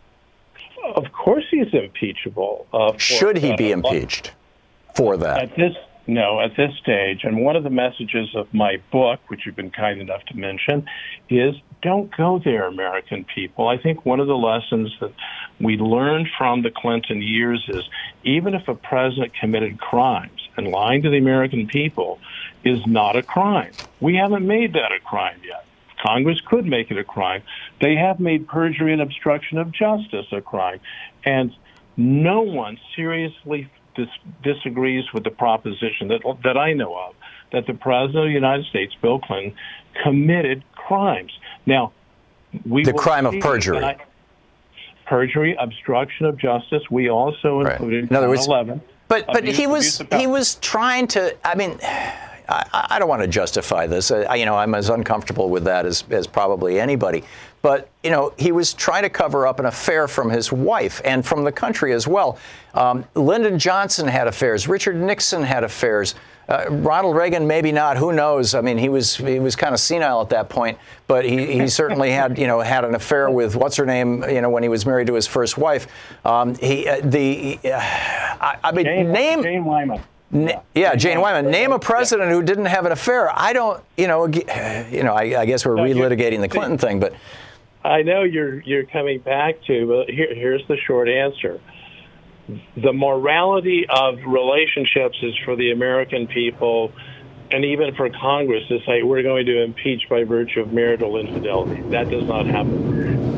Of course he's impeachable. Uh, for, Should he be uh, impeached for that? At this, no, at this stage. And one of the messages of my book, which you've been kind enough to mention, is don't go there, American people. I think one of the lessons that we learned from the Clinton years is even if a president committed crimes, and lying to the American people is not a crime. We haven't made that a crime yet. Congress could make it a crime. They have made perjury and obstruction of justice a crime. And no one seriously dis- disagrees with the proposition that, that I know of, that the President of the United States, Bill Clinton, committed crimes. Now, we the crime of perjury. I, perjury, obstruction of justice. We also right. included in other words, eleven. But but abuse, he was he was trying to. I mean, I, I don't want to justify this. I, you know, I'm as uncomfortable with that as as probably anybody. But you know, he was trying to cover up an affair from his wife and from the country as well. Um, Lyndon Johnson had affairs. Richard Nixon had affairs. Uh, Ronald Reagan, maybe not. Who knows? I mean, he was he was kind of senile at that point, but he, he certainly had you know had an affair with what's her name you know when he was married to his first wife. Um, he uh, the uh, I, I mean Jane, name Jane Wyman. Na- yeah, yeah, Jane Wyman. Name a president who didn't have an affair. I don't. You know. You know. I, I guess we're no, relitigating the Clinton thing, but I know you're you're coming back to. But here, here's the short answer. The morality of relationships is for the American people and even for Congress to say we're going to impeach by virtue of marital infidelity. That does not happen.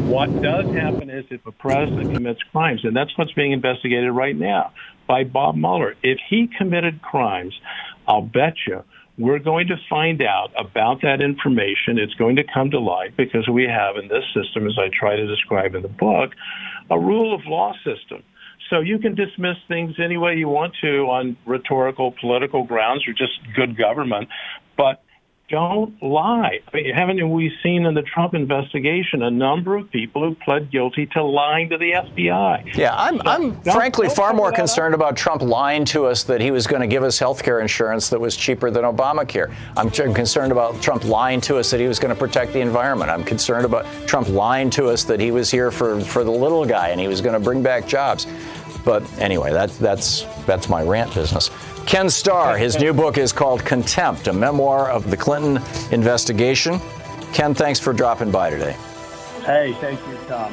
What does happen is if a president commits crimes, and that's what's being investigated right now by Bob Mueller. If he committed crimes, I'll bet you we're going to find out about that information. It's going to come to light because we have in this system, as I try to describe in the book, a rule of law system. So you can dismiss things any way you want to on rhetorical, political grounds or just good government, but don't lie. I mean, haven't we seen in the Trump investigation a number of people who pled guilty to lying to the F B I? Yeah, I'm, so I'm frankly far more concerned up. about Trump lying to us that he was going to give us health care insurance that was cheaper than Obamacare. I'm concerned about Trump lying to us that he was going to protect the environment. I'm concerned about Trump lying to us that he was here for, for the little guy and he was going to bring back jobs. But anyway, that's that's that's my rant business. Ken Starr, his new book is called Contempt, a memoir of the Clinton investigation. Ken, thanks for dropping by today. Hey, thank you, Tom.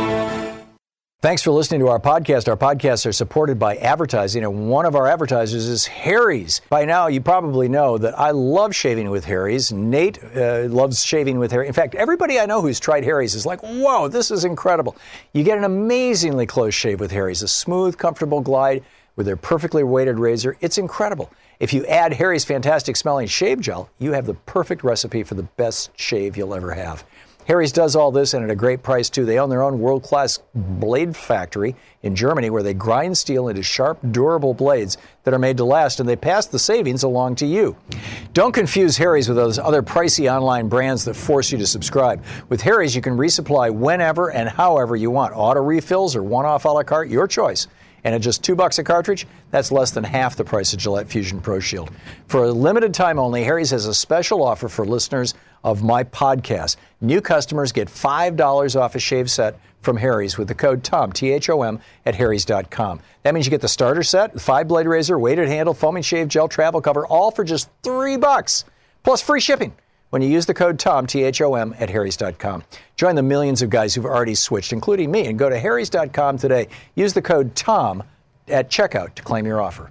Thanks for listening to our podcast. Our podcasts are supported by advertising, and one of our advertisers is Harry's. By now, you probably know that I love shaving with Harry's. Nate uh, loves shaving with Harry's. In fact, everybody I know who's tried Harry's is like, whoa, this is incredible. You get an amazingly close shave with Harry's, a smooth, comfortable glide with their perfectly weighted razor. It's incredible. If you add Harry's fantastic smelling shave gel, you have the perfect recipe for the best shave you'll ever have. Harry's does all this and at a great price, too. They own their own world-class blade factory in Germany where they grind steel into sharp, durable blades that are made to last, and they pass the savings along to you. Don't confuse Harry's with those other pricey online brands that force you to subscribe. With Harry's, you can resupply whenever and however you want. Auto refills or one-off a la carte, your choice. And at just two bucks a cartridge, that's less than half the price of Gillette Fusion Pro Shield. For a limited time only, Harry's has a special offer for listeners of my podcast. New customers get five dollars off a shave set from Harry's with the code TOM, T H O M, at harrys dot com. That means you get the starter set, five-blade razor, weighted handle, foaming shave gel, travel cover, all for just three bucks, plus free shipping when you use the code TOM, T H O M, at harrys dot com. Join the millions of guys who've already switched, including me, and go to harrys dot com today. Use the code TOM at checkout to claim your offer.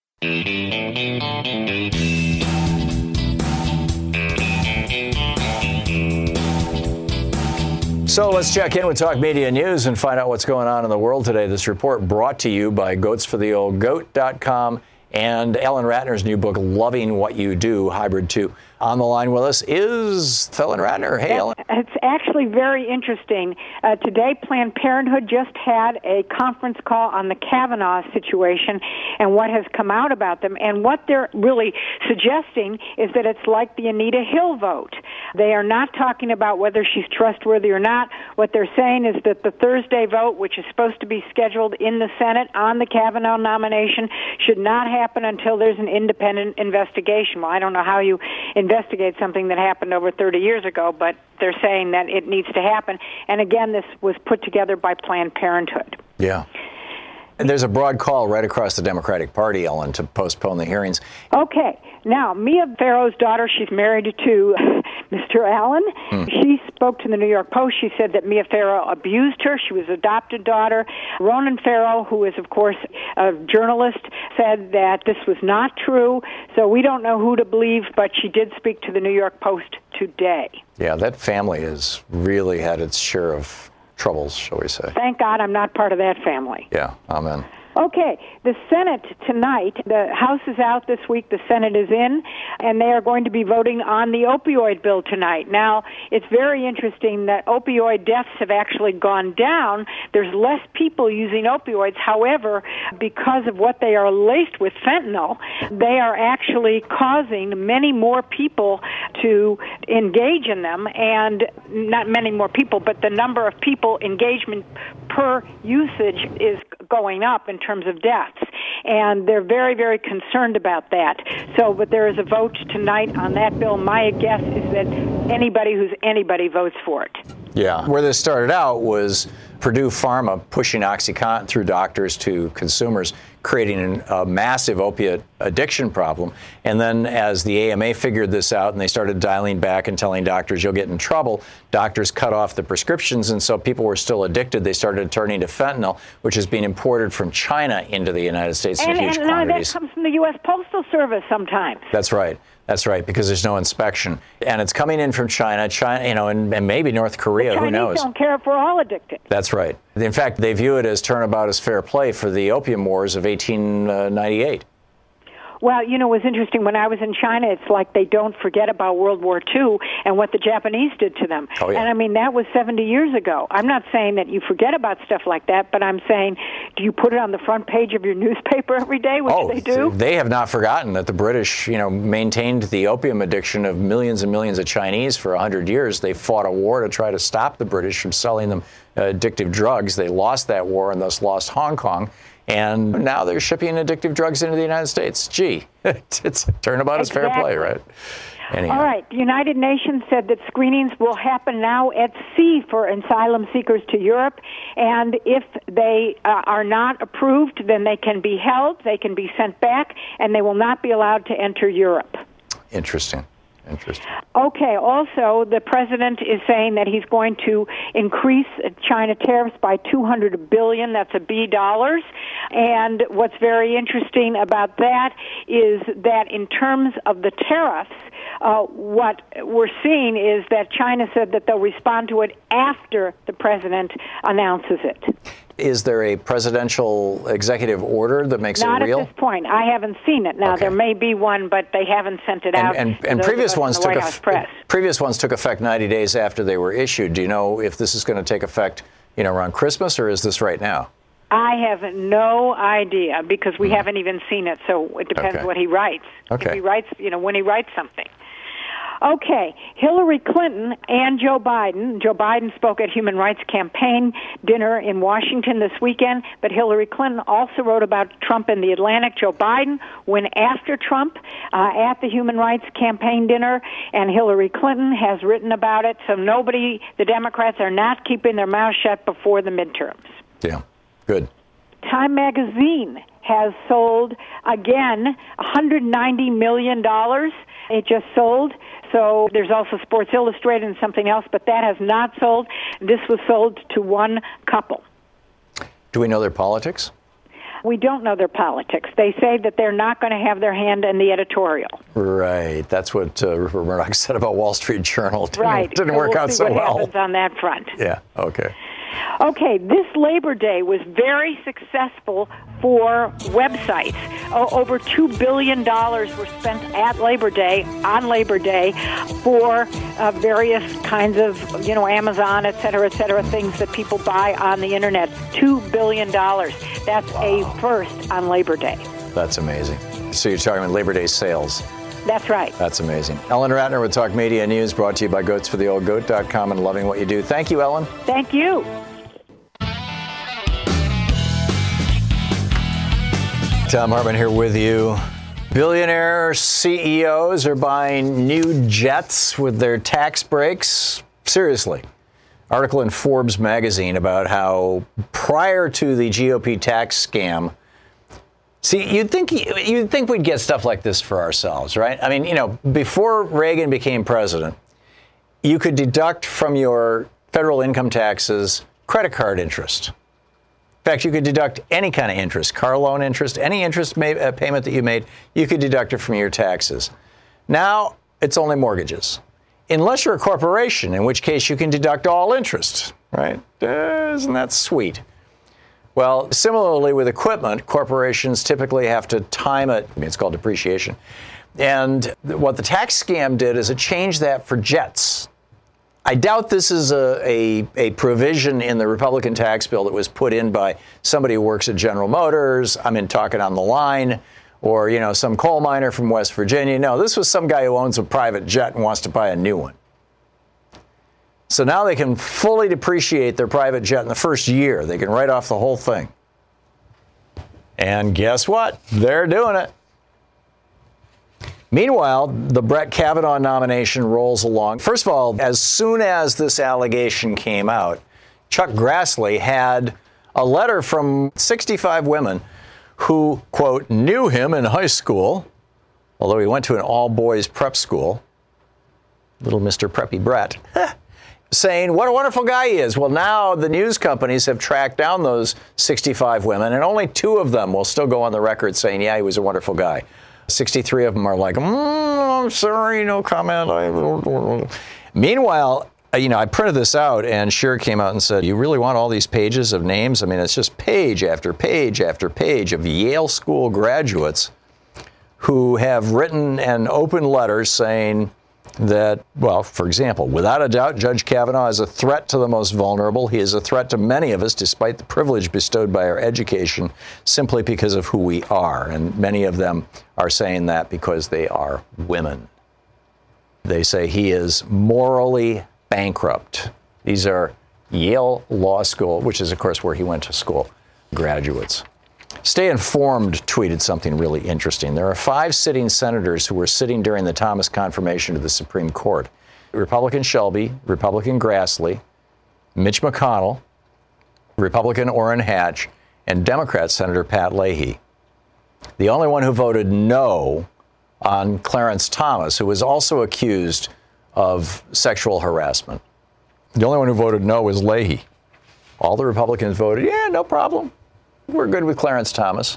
So let's check in with Talk Media News and find out what's going on in the world today. This report brought to you by goats for the old goat dot com and Ellen Ratner's new book, Loving What You Do, Hybrid two. On the line with us is Ellen Ratner. Hey, Ellen. It's actually very interesting. Uh, today, Planned Parenthood just had a conference call on the Kavanaugh situation and what has come out about them. And what they're really suggesting is that it's like the Anita Hill vote. They are not talking about whether she's trustworthy or not. What they're saying is that the Thursday vote, which is supposed to be scheduled in the Senate on the Kavanaugh nomination, should not happen until there's an independent investigation. Well, I don't know how you investigate something that happened over thirty years ago, but they're saying that it needs to happen. And again, this was put together by Planned Parenthood. Yeah. And there's a broad call right across the Democratic Party, Ellen, to postpone the hearings. Okay. Now, Mia Farrow's daughter, she's married to Mister Allen. Hmm. She spoke to the New York Post. She said that Mia Farrow abused her. She was an adopted daughter. Ronan Farrow, who is, of course, a journalist, said that this was not true. So we don't know who to believe, but she did speak to the New York Post today. Yeah, that family has really had its share of troubles, shall we say. Thank God I'm not part of that family. Yeah, amen. Okay, the Senate tonight, the House is out this week, the Senate is in, and they are going to be voting on the opioid bill tonight. Now, it's very interesting that opioid deaths have actually gone down. There's less people using opioids. However, because of what they are laced with fentanyl, they are actually causing many more people to engage in them, and not many more people, but the number of people engagement per usage is going up in terms of deaths. And they're very, very concerned about that. So, but there is a vote tonight on that bill. My guess is that anybody who's anybody votes for it. Yeah. Where this started out was Purdue Pharma pushing OxyContin through doctors to consumers, creating a massive opiate addiction problem. And then as the A M A figured this out and they started dialing back and telling doctors you'll get in trouble, doctors cut off the prescriptions, and so people were still addicted. They started turning to fentanyl, which is being imported from China into the United States and, in huge and quantities. And that comes from the U S Postal Service sometimes. That's right. That's right, because there's no inspection. And it's coming in from China, China, you know, and, and maybe North Korea, the who knows? Chinese don't care if we're all addicted. That's right. In fact, they view it as turnabout as fair play for the opium wars of eighteen ninety-eight. Well, you know, it was interesting. When I was in China, it's like they don't forget about World War Two and what the Japanese did to them. Oh, yeah. And, I mean, that was seventy years ago. I'm not saying that you forget about stuff like that, but I'm saying, do you put it on the front page of your newspaper every day, which oh, they do? They have not forgotten that the British, you know, maintained the opium addiction of millions and millions of Chinese for one hundred years. They fought a war to try to stop the British from selling them uh, addictive drugs. They lost that war and thus lost Hong Kong. And now they're shipping addictive drugs into the United States. Gee, it's turnabout as fair play, right? Anyhow. All right. The United Nations said that screenings will happen now at sea for asylum seekers to Europe. And if they uh, are not approved, then they can be held, they can be sent back, and they will not be allowed to enter Europe. Interesting. Interesting. Okay. Also, the president is saying that he's going to increase China tariffs by two hundred billion dollars. That's a B dollars. And what's very interesting about that is that in terms of the tariffs, uh, what we're seeing is that China said that they'll respond to it after the president announces it. Is there a presidential executive order that makes Not it real? Not at this point. I haven't seen it. Now, okay. There may be one, but they haven't sent it and, out. And, and previous ones took eff- previous ones took effect ninety days after they were issued. Do you know if this is going to take effect, you know, around Christmas, or is this right now? I have no idea because we mm. haven't even seen it. So it depends okay. what he writes. Okay. If he writes, you know, when he writes something. Okay, Hillary Clinton and Joe Biden. Joe Biden spoke at Human Rights Campaign dinner in Washington this weekend, but Hillary Clinton also wrote about Trump in the Atlantic. Joe Biden went after Trump uh, at the Human Rights Campaign dinner, and Hillary Clinton has written about it, so nobody, the Democrats are not keeping their mouth shut before the midterms. Yeah, good. Time Magazine has sold, again, one hundred ninety million dollars. It just sold. So there's also Sports Illustrated and something else, but that has not sold. This was sold to one couple. Do we know their politics? We don't know their politics. They say that they're not going to have their hand in the editorial. Right. That's what uh, Rupert Murdoch said about Wall Street Journal. It didn't, right. didn't so work we'll out see so what well. happens on that front. Yeah. Okay. Okay, this Labor Day was very successful for websites. O- over two billion dollars were spent at Labor Day, on Labor Day, for uh, various kinds of, you know, Amazon, et cetera, et cetera, things that people buy on the Internet. two billion dollars. That's wow. a first on Labor Day. That's amazing. So you're talking about Labor Day sales. That's right. That's amazing. Ellen Ratner with Talk Media News, brought to you by goats for the old goat dot com and loving what you do. Thank you, Ellen. Thank you. Thom Hartmann here with you. Billionaire C E Os are buying new jets with their tax breaks. Seriously. Article in Forbes magazine about how prior to the G O P tax scam, see, you'd think you'd think we'd get stuff like this for ourselves, right? I mean, you know, before Reagan became president, you could deduct from your federal income taxes credit card interest. In fact, you could deduct any kind of interest, car loan interest, any interest may, uh, payment that you made, you could deduct it from your taxes. Now, it's only mortgages. Unless you're a corporation, in which case you can deduct all interest, right? Uh, isn't that sweet? Well, similarly with equipment, corporations typically have to time it. I mean, it's called depreciation. And what the tax scam did is it changed that for jets. I doubt this is a, a, a provision in the Republican tax bill that was put in by somebody who works at General Motors, I mean, talking on the line, or, you know, some coal miner from West Virginia. No, this was some guy who owns a private jet and wants to buy a new one. So now they can fully depreciate their private jet in the first year. They can write off the whole thing. And guess what? They're doing it. Meanwhile, the Brett Kavanaugh nomination rolls along. First of all, as soon as this allegation came out, Chuck Grassley had a letter from sixty-five women who, quote, knew him in high school, although he went to an all-boys prep school, little Mister Preppy Brett, saying what a wonderful guy he is. Well, now the news companies have tracked down those sixty-five women, and only two of them will still go on the record saying, yeah, he was a wonderful guy. sixty-three of them are like, mm, I'm sorry, no comment. I... Meanwhile, you know, I printed this out, and Scheer came out and said, you really want all these pages of names? I mean, it's just page after page after page of Yale School graduates who have written an open letter saying that, well, for example, without a doubt, Judge Kavanaugh is a threat to the most vulnerable. He is a threat to many of us, despite the privilege bestowed by our education, simply because of who we are. And many of them are saying that because they are women. They say he is morally bankrupt. These are Yale Law School, which is, of course, where he went to school, graduates. Stay Informed tweeted something really interesting. There are five sitting senators who were sitting during the Thomas confirmation to the Supreme Court. Republican Shelby, Republican Grassley, Mitch McConnell, Republican Orrin Hatch, and Democrat Senator Pat Leahy. The only one who voted no on Clarence Thomas, who was also accused of sexual harassment. The only one who voted no was Leahy. All the Republicans voted, yeah, no problem. We're good with Clarence Thomas.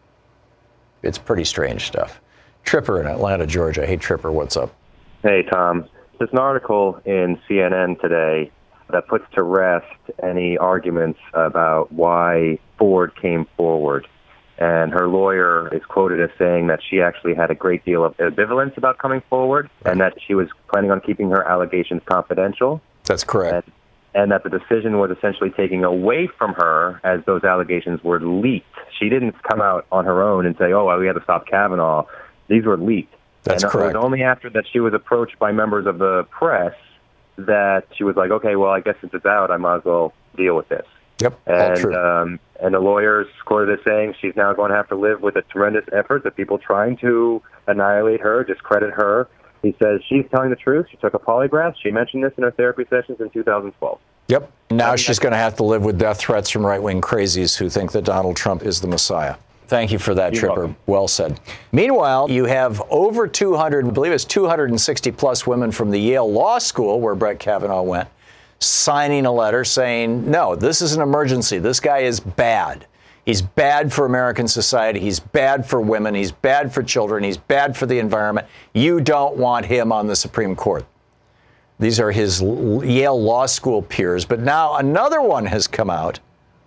It's pretty strange stuff. Tripper in Atlanta, Georgia. Hey, Tripper, what's up? Hey, Tom. There's an article in C N N today that puts to rest any arguments about why Ford came forward. And her lawyer is quoted as saying that she actually had a great deal of ambivalence about coming forward and that she was planning on keeping her allegations confidential. That's correct. And, and that the decision was essentially taking away from her as those allegations were leaked. She didn't come out on her own and say, oh, well, we had to stop Kavanaugh. These were leaked. That's and correct. It was only after that she was approached by members of the press that she was like, okay, well, I guess since it's out, I might as well deal with this. Yep, and, all true. Um, and the lawyer's quoted as saying she's now going to have to live with a tremendous effort of people trying to annihilate her, discredit her. He says she's telling the truth. She took a polygraph. She mentioned this in her therapy sessions in two thousand twelve. Yep. Now she's going to have to live with death threats from right-wing crazies who think that Donald Trump is the Messiah. Thank you for that, You're Tripper. Welcome. Well said. Meanwhile, you have over two hundred, I believe it's two hundred sixty plus women from the Yale Law School, where Brett Kavanaugh went, signing a letter saying, no, this is an emergency. This guy is bad. He's bad for American society. He's bad for women. He's bad for children. He's bad for the environment. You don't want him on the Supreme Court. These are his Yale Law School peers. But now another one has come out.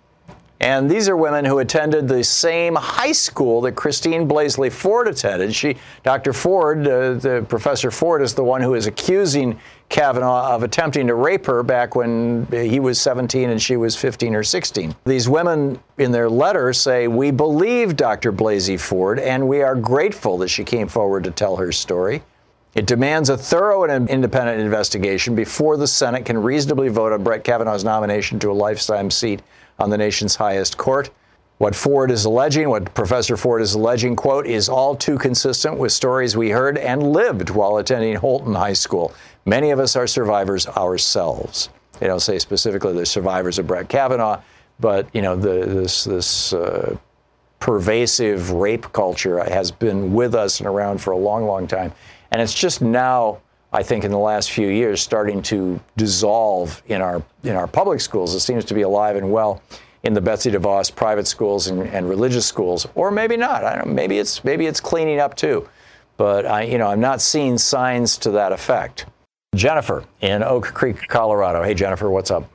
And these are women who attended the same high school that Christine Blasey Ford attended. She, Doctor Ford, uh, the Professor Ford, is the one who is accusing Kavanaugh of attempting to rape her back when he was seventeen and she was fifteen or sixteen. These women in their letter say, we believe Doctor Blasey Ford, and we are grateful that she came forward to tell her story. It demands a thorough and independent investigation before the Senate can reasonably vote on Brett Kavanaugh's nomination to a lifetime seat on the nation's highest court. What Ford is alleging, what Professor Ford is alleging, quote, is all too consistent with stories we heard and lived while attending Holton High School. Many of us are survivors ourselves. They don't say specifically they're survivors of Brett Kavanaugh, but, you know, the, this, this uh, pervasive rape culture has been with us and around for a long, long time. And it's just now, I think, in the last few years, starting to dissolve in our in our public schools. It seems to be alive and well in the Betsy DeVos private schools and, and religious schools, or maybe not. I don't know. Maybe it's maybe it's cleaning up too, but I, you know, I'm not seeing signs to that effect. Jennifer in Oak Creek, Colorado. Hey, Jennifer, what's up?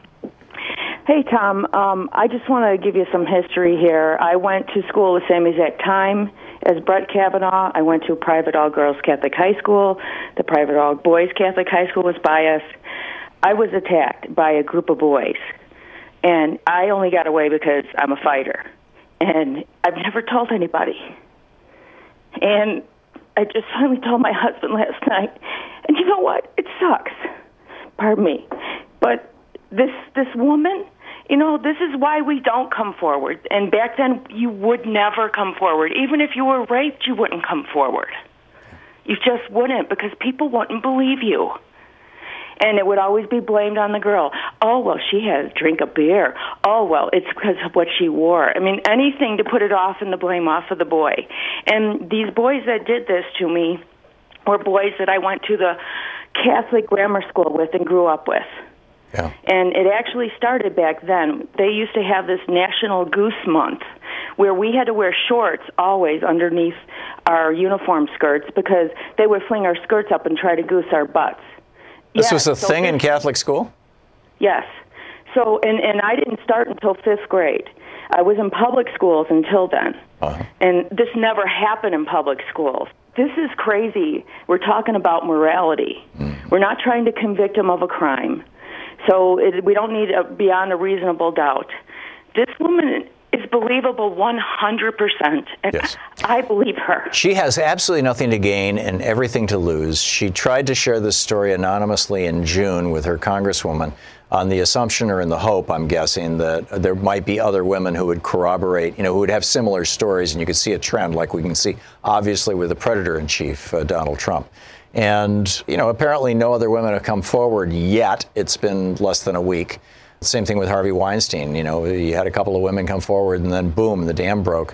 Hey, Tom. Um, I just want to give you some history here. I went to school the same exact time as Brett Kavanaugh. I went to a private all-girls Catholic high school. The private all-boys Catholic high school was biased. I was attacked by a group of boys, and I only got away because I'm a fighter. And I've never told anybody. And I just finally told my husband last night. And you know what? It sucks. Pardon me. But this this woman, you know, this is why we don't come forward. And back then, you would never come forward. Even if you were raped, you wouldn't come forward. You just wouldn't, because people wouldn't believe you. And it would always be blamed on the girl. Oh, well, she had a drink of beer. Oh, well, it's because of what she wore. I mean, anything to put it off and the blame off of the boy. And these boys that did this to me were boys that I went to the Catholic grammar school with and grew up with. Yeah. And it actually started back then. They used to have this National Goose Month where we had to wear shorts always underneath our uniform skirts because they would fling our skirts up and try to goose our butts. This yes, was a so thing this, in Catholic school? Yes. So, and, and I didn't start until fifth grade. I was in public schools until then. Uh-huh. And this never happened in public schools. This is crazy. We're talking about morality. Mm. We're not trying to convict them of a crime. So it, we don't need a, beyond a reasonable doubt. This woman is believable one hundred percent. And yes. I believe her. She has absolutely nothing to gain and everything to lose. She tried to share this story anonymously in June with her congresswoman on the assumption or in the hope, I'm guessing, that there might be other women who would corroborate, you know, who would have similar stories, and you could see a trend like we can see, obviously, with the predator-in-chief, uh, Donald Trump. And, you know, apparently no other women have come forward yet. It's been less than a week. Same thing with Harvey Weinstein. You know, you had a couple of women come forward, and then, boom, the dam broke.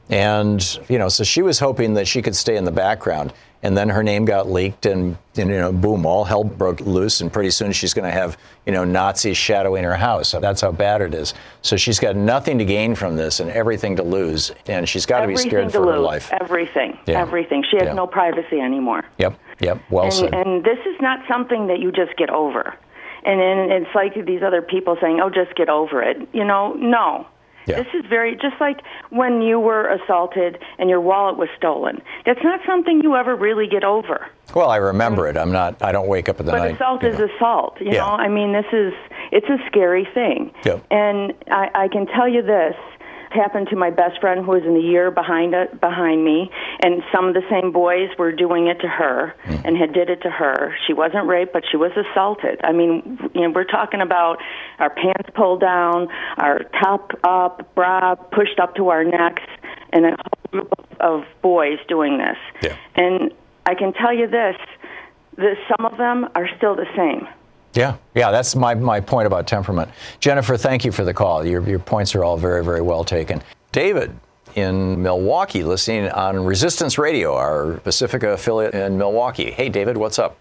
And, you know, so she was hoping that she could stay in the background. And then her name got leaked, and, and you know, boom, all hell broke loose. And pretty soon she's going to have, you know, Nazis shadowing her house. So that's how bad it is. So she's got nothing to gain from this and everything to lose. And she's got to be scared for her life. Everything. Yeah. Everything. She has yeah. no privacy anymore. Yep. Yep. Well and, said. And this is not something that you just get over. And then it's like these other people saying, oh, just get over it. You know, no. Yeah. This is very, just like when you were assaulted and your wallet was stolen. That's not something you ever really get over. Well, I remember it. I'm not, I don't wake up in the but night. But assault is know. assault. You yeah. know, I mean, this is, it's a scary thing. Yeah. And I, I can tell you this. Happened to my best friend who was in the year behind it, behind me, and some of the same boys were doing it to her mm. and had did it to her. She wasn't raped, but she was assaulted. I mean, you know, we're talking about our pants pulled down, our top up, bra pushed up to our necks, and a whole group of boys doing this. Yeah. And I can tell you this, that some of them are still the same. Yeah, yeah, that's my, my point about temperament. Jennifer, thank you for the call. Your your points are all very, very well taken. David in Milwaukee, listening on Resistance Radio, our Pacifica affiliate in Milwaukee. Hey, David, what's up?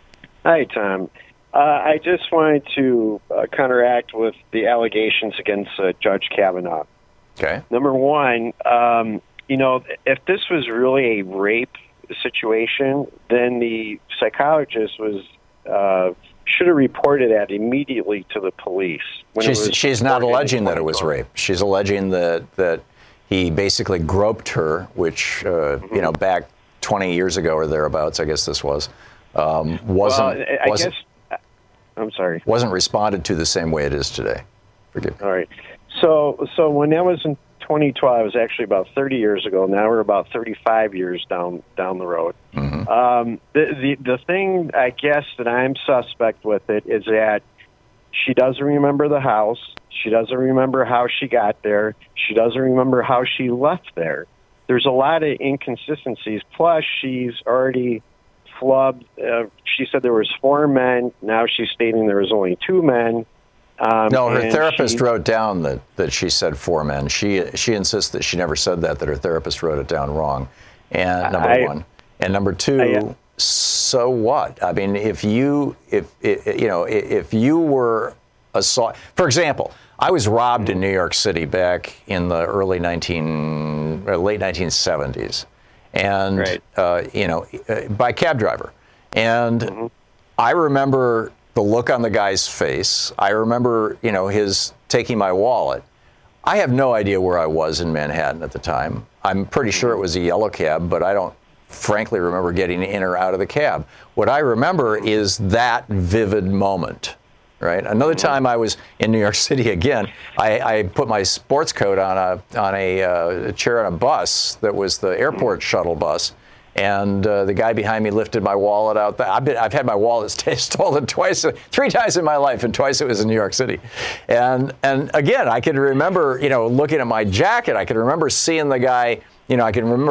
Hi, Tom. Uh, I just wanted to uh, counteract with the allegations against uh, Judge Kavanaugh. Okay. Number one, um, you know, if this was really a rape situation, then the psychologist was... Uh, should have reported that immediately to the police. When she's she's not alleging that it was rape. She's alleging that that he basically groped her, which uh, mm-hmm. you know, back twenty years ago or thereabouts, I guess this was, um, wasn't. Well, I wasn't, guess. I'm sorry. Wasn't responded to the same way it is today. Forgive me. All right. So so when that was in twenty twelve, it was actually about thirty years ago. Now we're about thirty-five years down down the road. Mm-hmm. Um, the, the the thing I guess that I'm suspect with it is that she doesn't remember the house. She doesn't remember how she got there. She doesn't remember how she left there. There's a lot of inconsistencies. Plus, she's already flubbed. Uh, she said there was four men. Now she's stating there was only two men. Um, no, her therapist she, wrote down that, that she said four men. She she insists that she never said that, that her therapist wrote it down wrong. And number I, one. And number two, I, uh, so what? I mean, if you, if, if you know, if you were assault, for example, I was robbed in New York City back in the early nineteen, or late nineteen seventies, and right. uh, you know, by a cab driver, and mm-hmm. I remember the look on the guy's face. I remember, you know, his taking my wallet. I have no idea where I was in Manhattan at the time. I'm pretty sure it was a yellow cab, but I don't frankly remember getting in or out of the cab. What I remember is that vivid moment, right? Another time I was in New York City again, I, I put my sports coat on a on a, uh, a chair on a bus that was the airport shuttle bus, and uh, the guy behind me lifted my wallet out. I've, been, I've had my wallet stolen twice, three times in my life, and twice it was in New York City. And and again, I can remember, you know, looking at my jacket. I can remember seeing the guy. You know, I can remember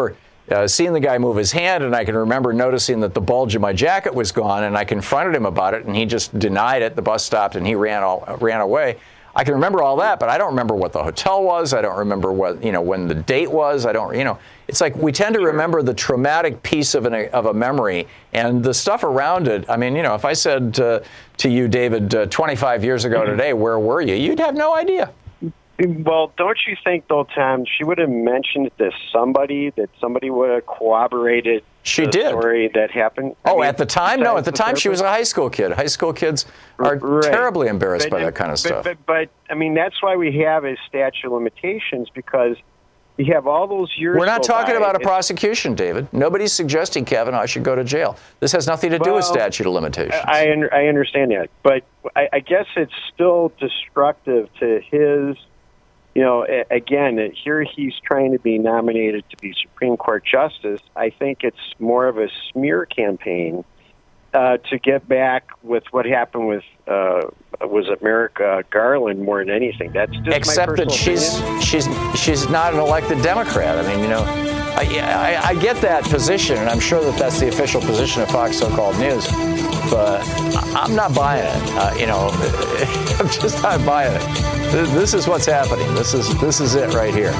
uh, seeing the guy move his hand, and I can remember noticing that the bulge in my jacket was gone, and I confronted him about it, and he just denied it. The bus stopped, and he ran all, ran away. I can remember all that, but I don't remember what the hotel was. I don't remember what, you know, when the date was. I don't, you know, it's like we tend to remember the traumatic piece of, an, of a memory, and the stuff around it. I mean, you know, if I said uh, to you, David, uh, twenty-five years ago mm-hmm. today, where were you? You'd have no idea. Well, don't you think, though, Tom, she would have mentioned to somebody, that somebody would have corroborated she the did. story that happened? I oh, mean, at the time? No, at the time purpose? she was a high school kid. High school kids are right. terribly embarrassed but, by that kind of but, stuff. But, but, I mean, that's why we have a statute of limitations, because you have all those years. We're not go talking by. about a It's, prosecution, David. Nobody's suggesting Kavanaugh should go to jail. This has nothing to do well, with statute of limitations. I, I understand that. But I, I guess it's still destructive to his... You know, again, here he's trying to be nominated to be Supreme Court Justice. I think it's more of a smear campaign uh, to get back with what happened with, uh, was it Merrick uh, Garland more than anything. That's just Except my that personal she's opinion. she's she's not an elected Democrat. I mean, you know, I, I, I get that position, and I'm sure that that's the official position of Fox So-Called News. But I'm not buying it. Uh, you know, I'm just not buying it. This is what's happening. This is this is it right here.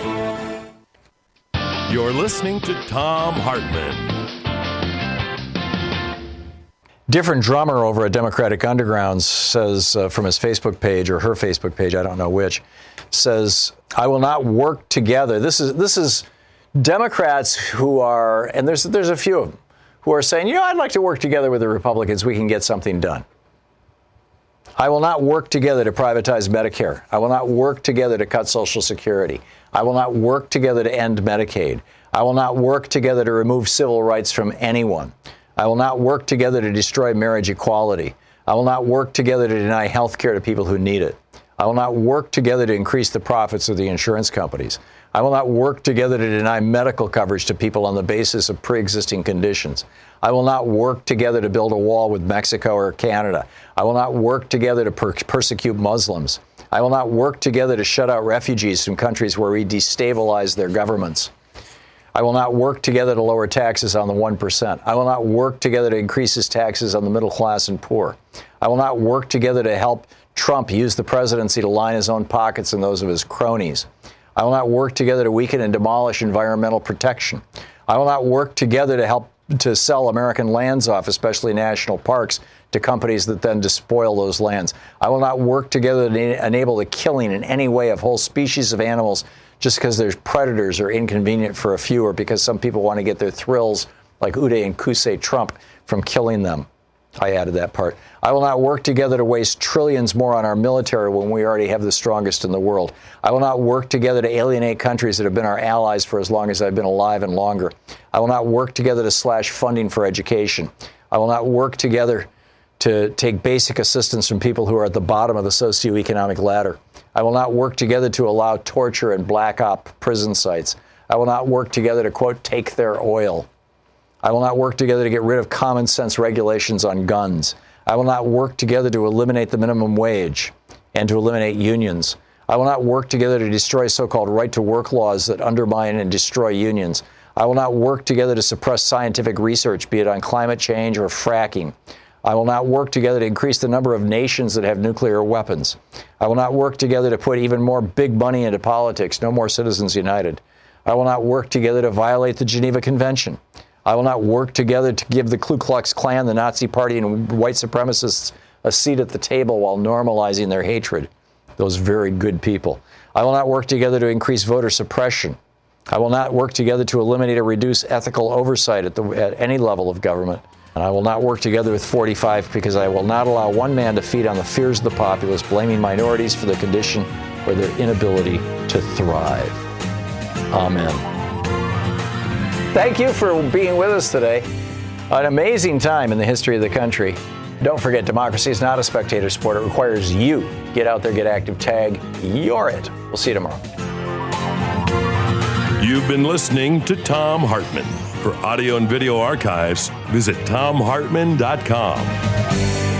You're listening to Thom Hartmann. Different drummer over at Democratic Underground says uh, from his Facebook page, or her Facebook page, I don't know which, says, I will not work together. This is this is Democrats who are, and there's there's a few of them, who are saying, you know, I'd like to work together with the Republicans. We can get something done. I will not work together to privatize Medicare. I will not work together to cut Social Security. I will not work together to end Medicaid. I will not work together to remove civil rights from anyone. I will not work together to destroy marriage equality. I will not work together to deny health care to people who need it. I will not work together to increase the profits of the insurance companies. I will not work together to deny medical coverage to people on the basis of pre-existing conditions. I will not work together to build a wall with Mexico or Canada. I will not work together to per- persecute Muslims. I will not work together to shut out refugees from countries where we destabilize their governments. I will not work together to lower taxes on the one percent. I will not work together to increase his taxes on the middle class and poor. I will not work together to help Trump use the presidency to line his own pockets and those of his cronies. I will not work together to weaken and demolish environmental protection. I will not work together to help to sell American lands off, especially national parks, to companies that then despoil those lands. I will not work together to enable the killing in any way of whole species of animals just because there's predators or inconvenient for a few, or because some people want to get their thrills, like Uday and Qusay Trump, from killing them. I added that part. I will not work together to waste trillions more on our military when we already have the strongest in the world. I will not work together to alienate countries that have been our allies for as long as I've been alive and longer. I will not work together to slash funding for education. I will not work together to take basic assistance from people who are at the bottom of the socioeconomic ladder. I will not work together to allow torture and black op prison sites. I will not work together to, quote, take their oil. I will not work together to get rid of common sense regulations on guns. I will not work together to eliminate the minimum wage and to eliminate unions. I will not work together to destroy so-called right-to-work laws that undermine and destroy unions. I will not work together to suppress scientific research, be it on climate change or fracking. I will not work together to increase the number of nations that have nuclear weapons. I will not work together to put even more big money into politics. No more Citizens United. I will not work together to violate the Geneva Convention. I will not work together to give the Ku Klux Klan, the Nazi Party, and white supremacists a seat at the table while normalizing their hatred. Those very good people. I will not work together to increase voter suppression. I will not work together to eliminate or reduce ethical oversight at, the, at any level of government. And I will not work together with forty-five because I will not allow one man to feed on the fears of the populace, blaming minorities for their condition or their inability to thrive. Amen. Thank you for being with us today. An amazing time in the history of the country. Don't forget, democracy is not a spectator sport. It requires you. Get out there, get active, tag, you're it. We'll see you tomorrow. You've been listening to Thom Hartmann. For audio and video archives, visit thom hartmann dot com.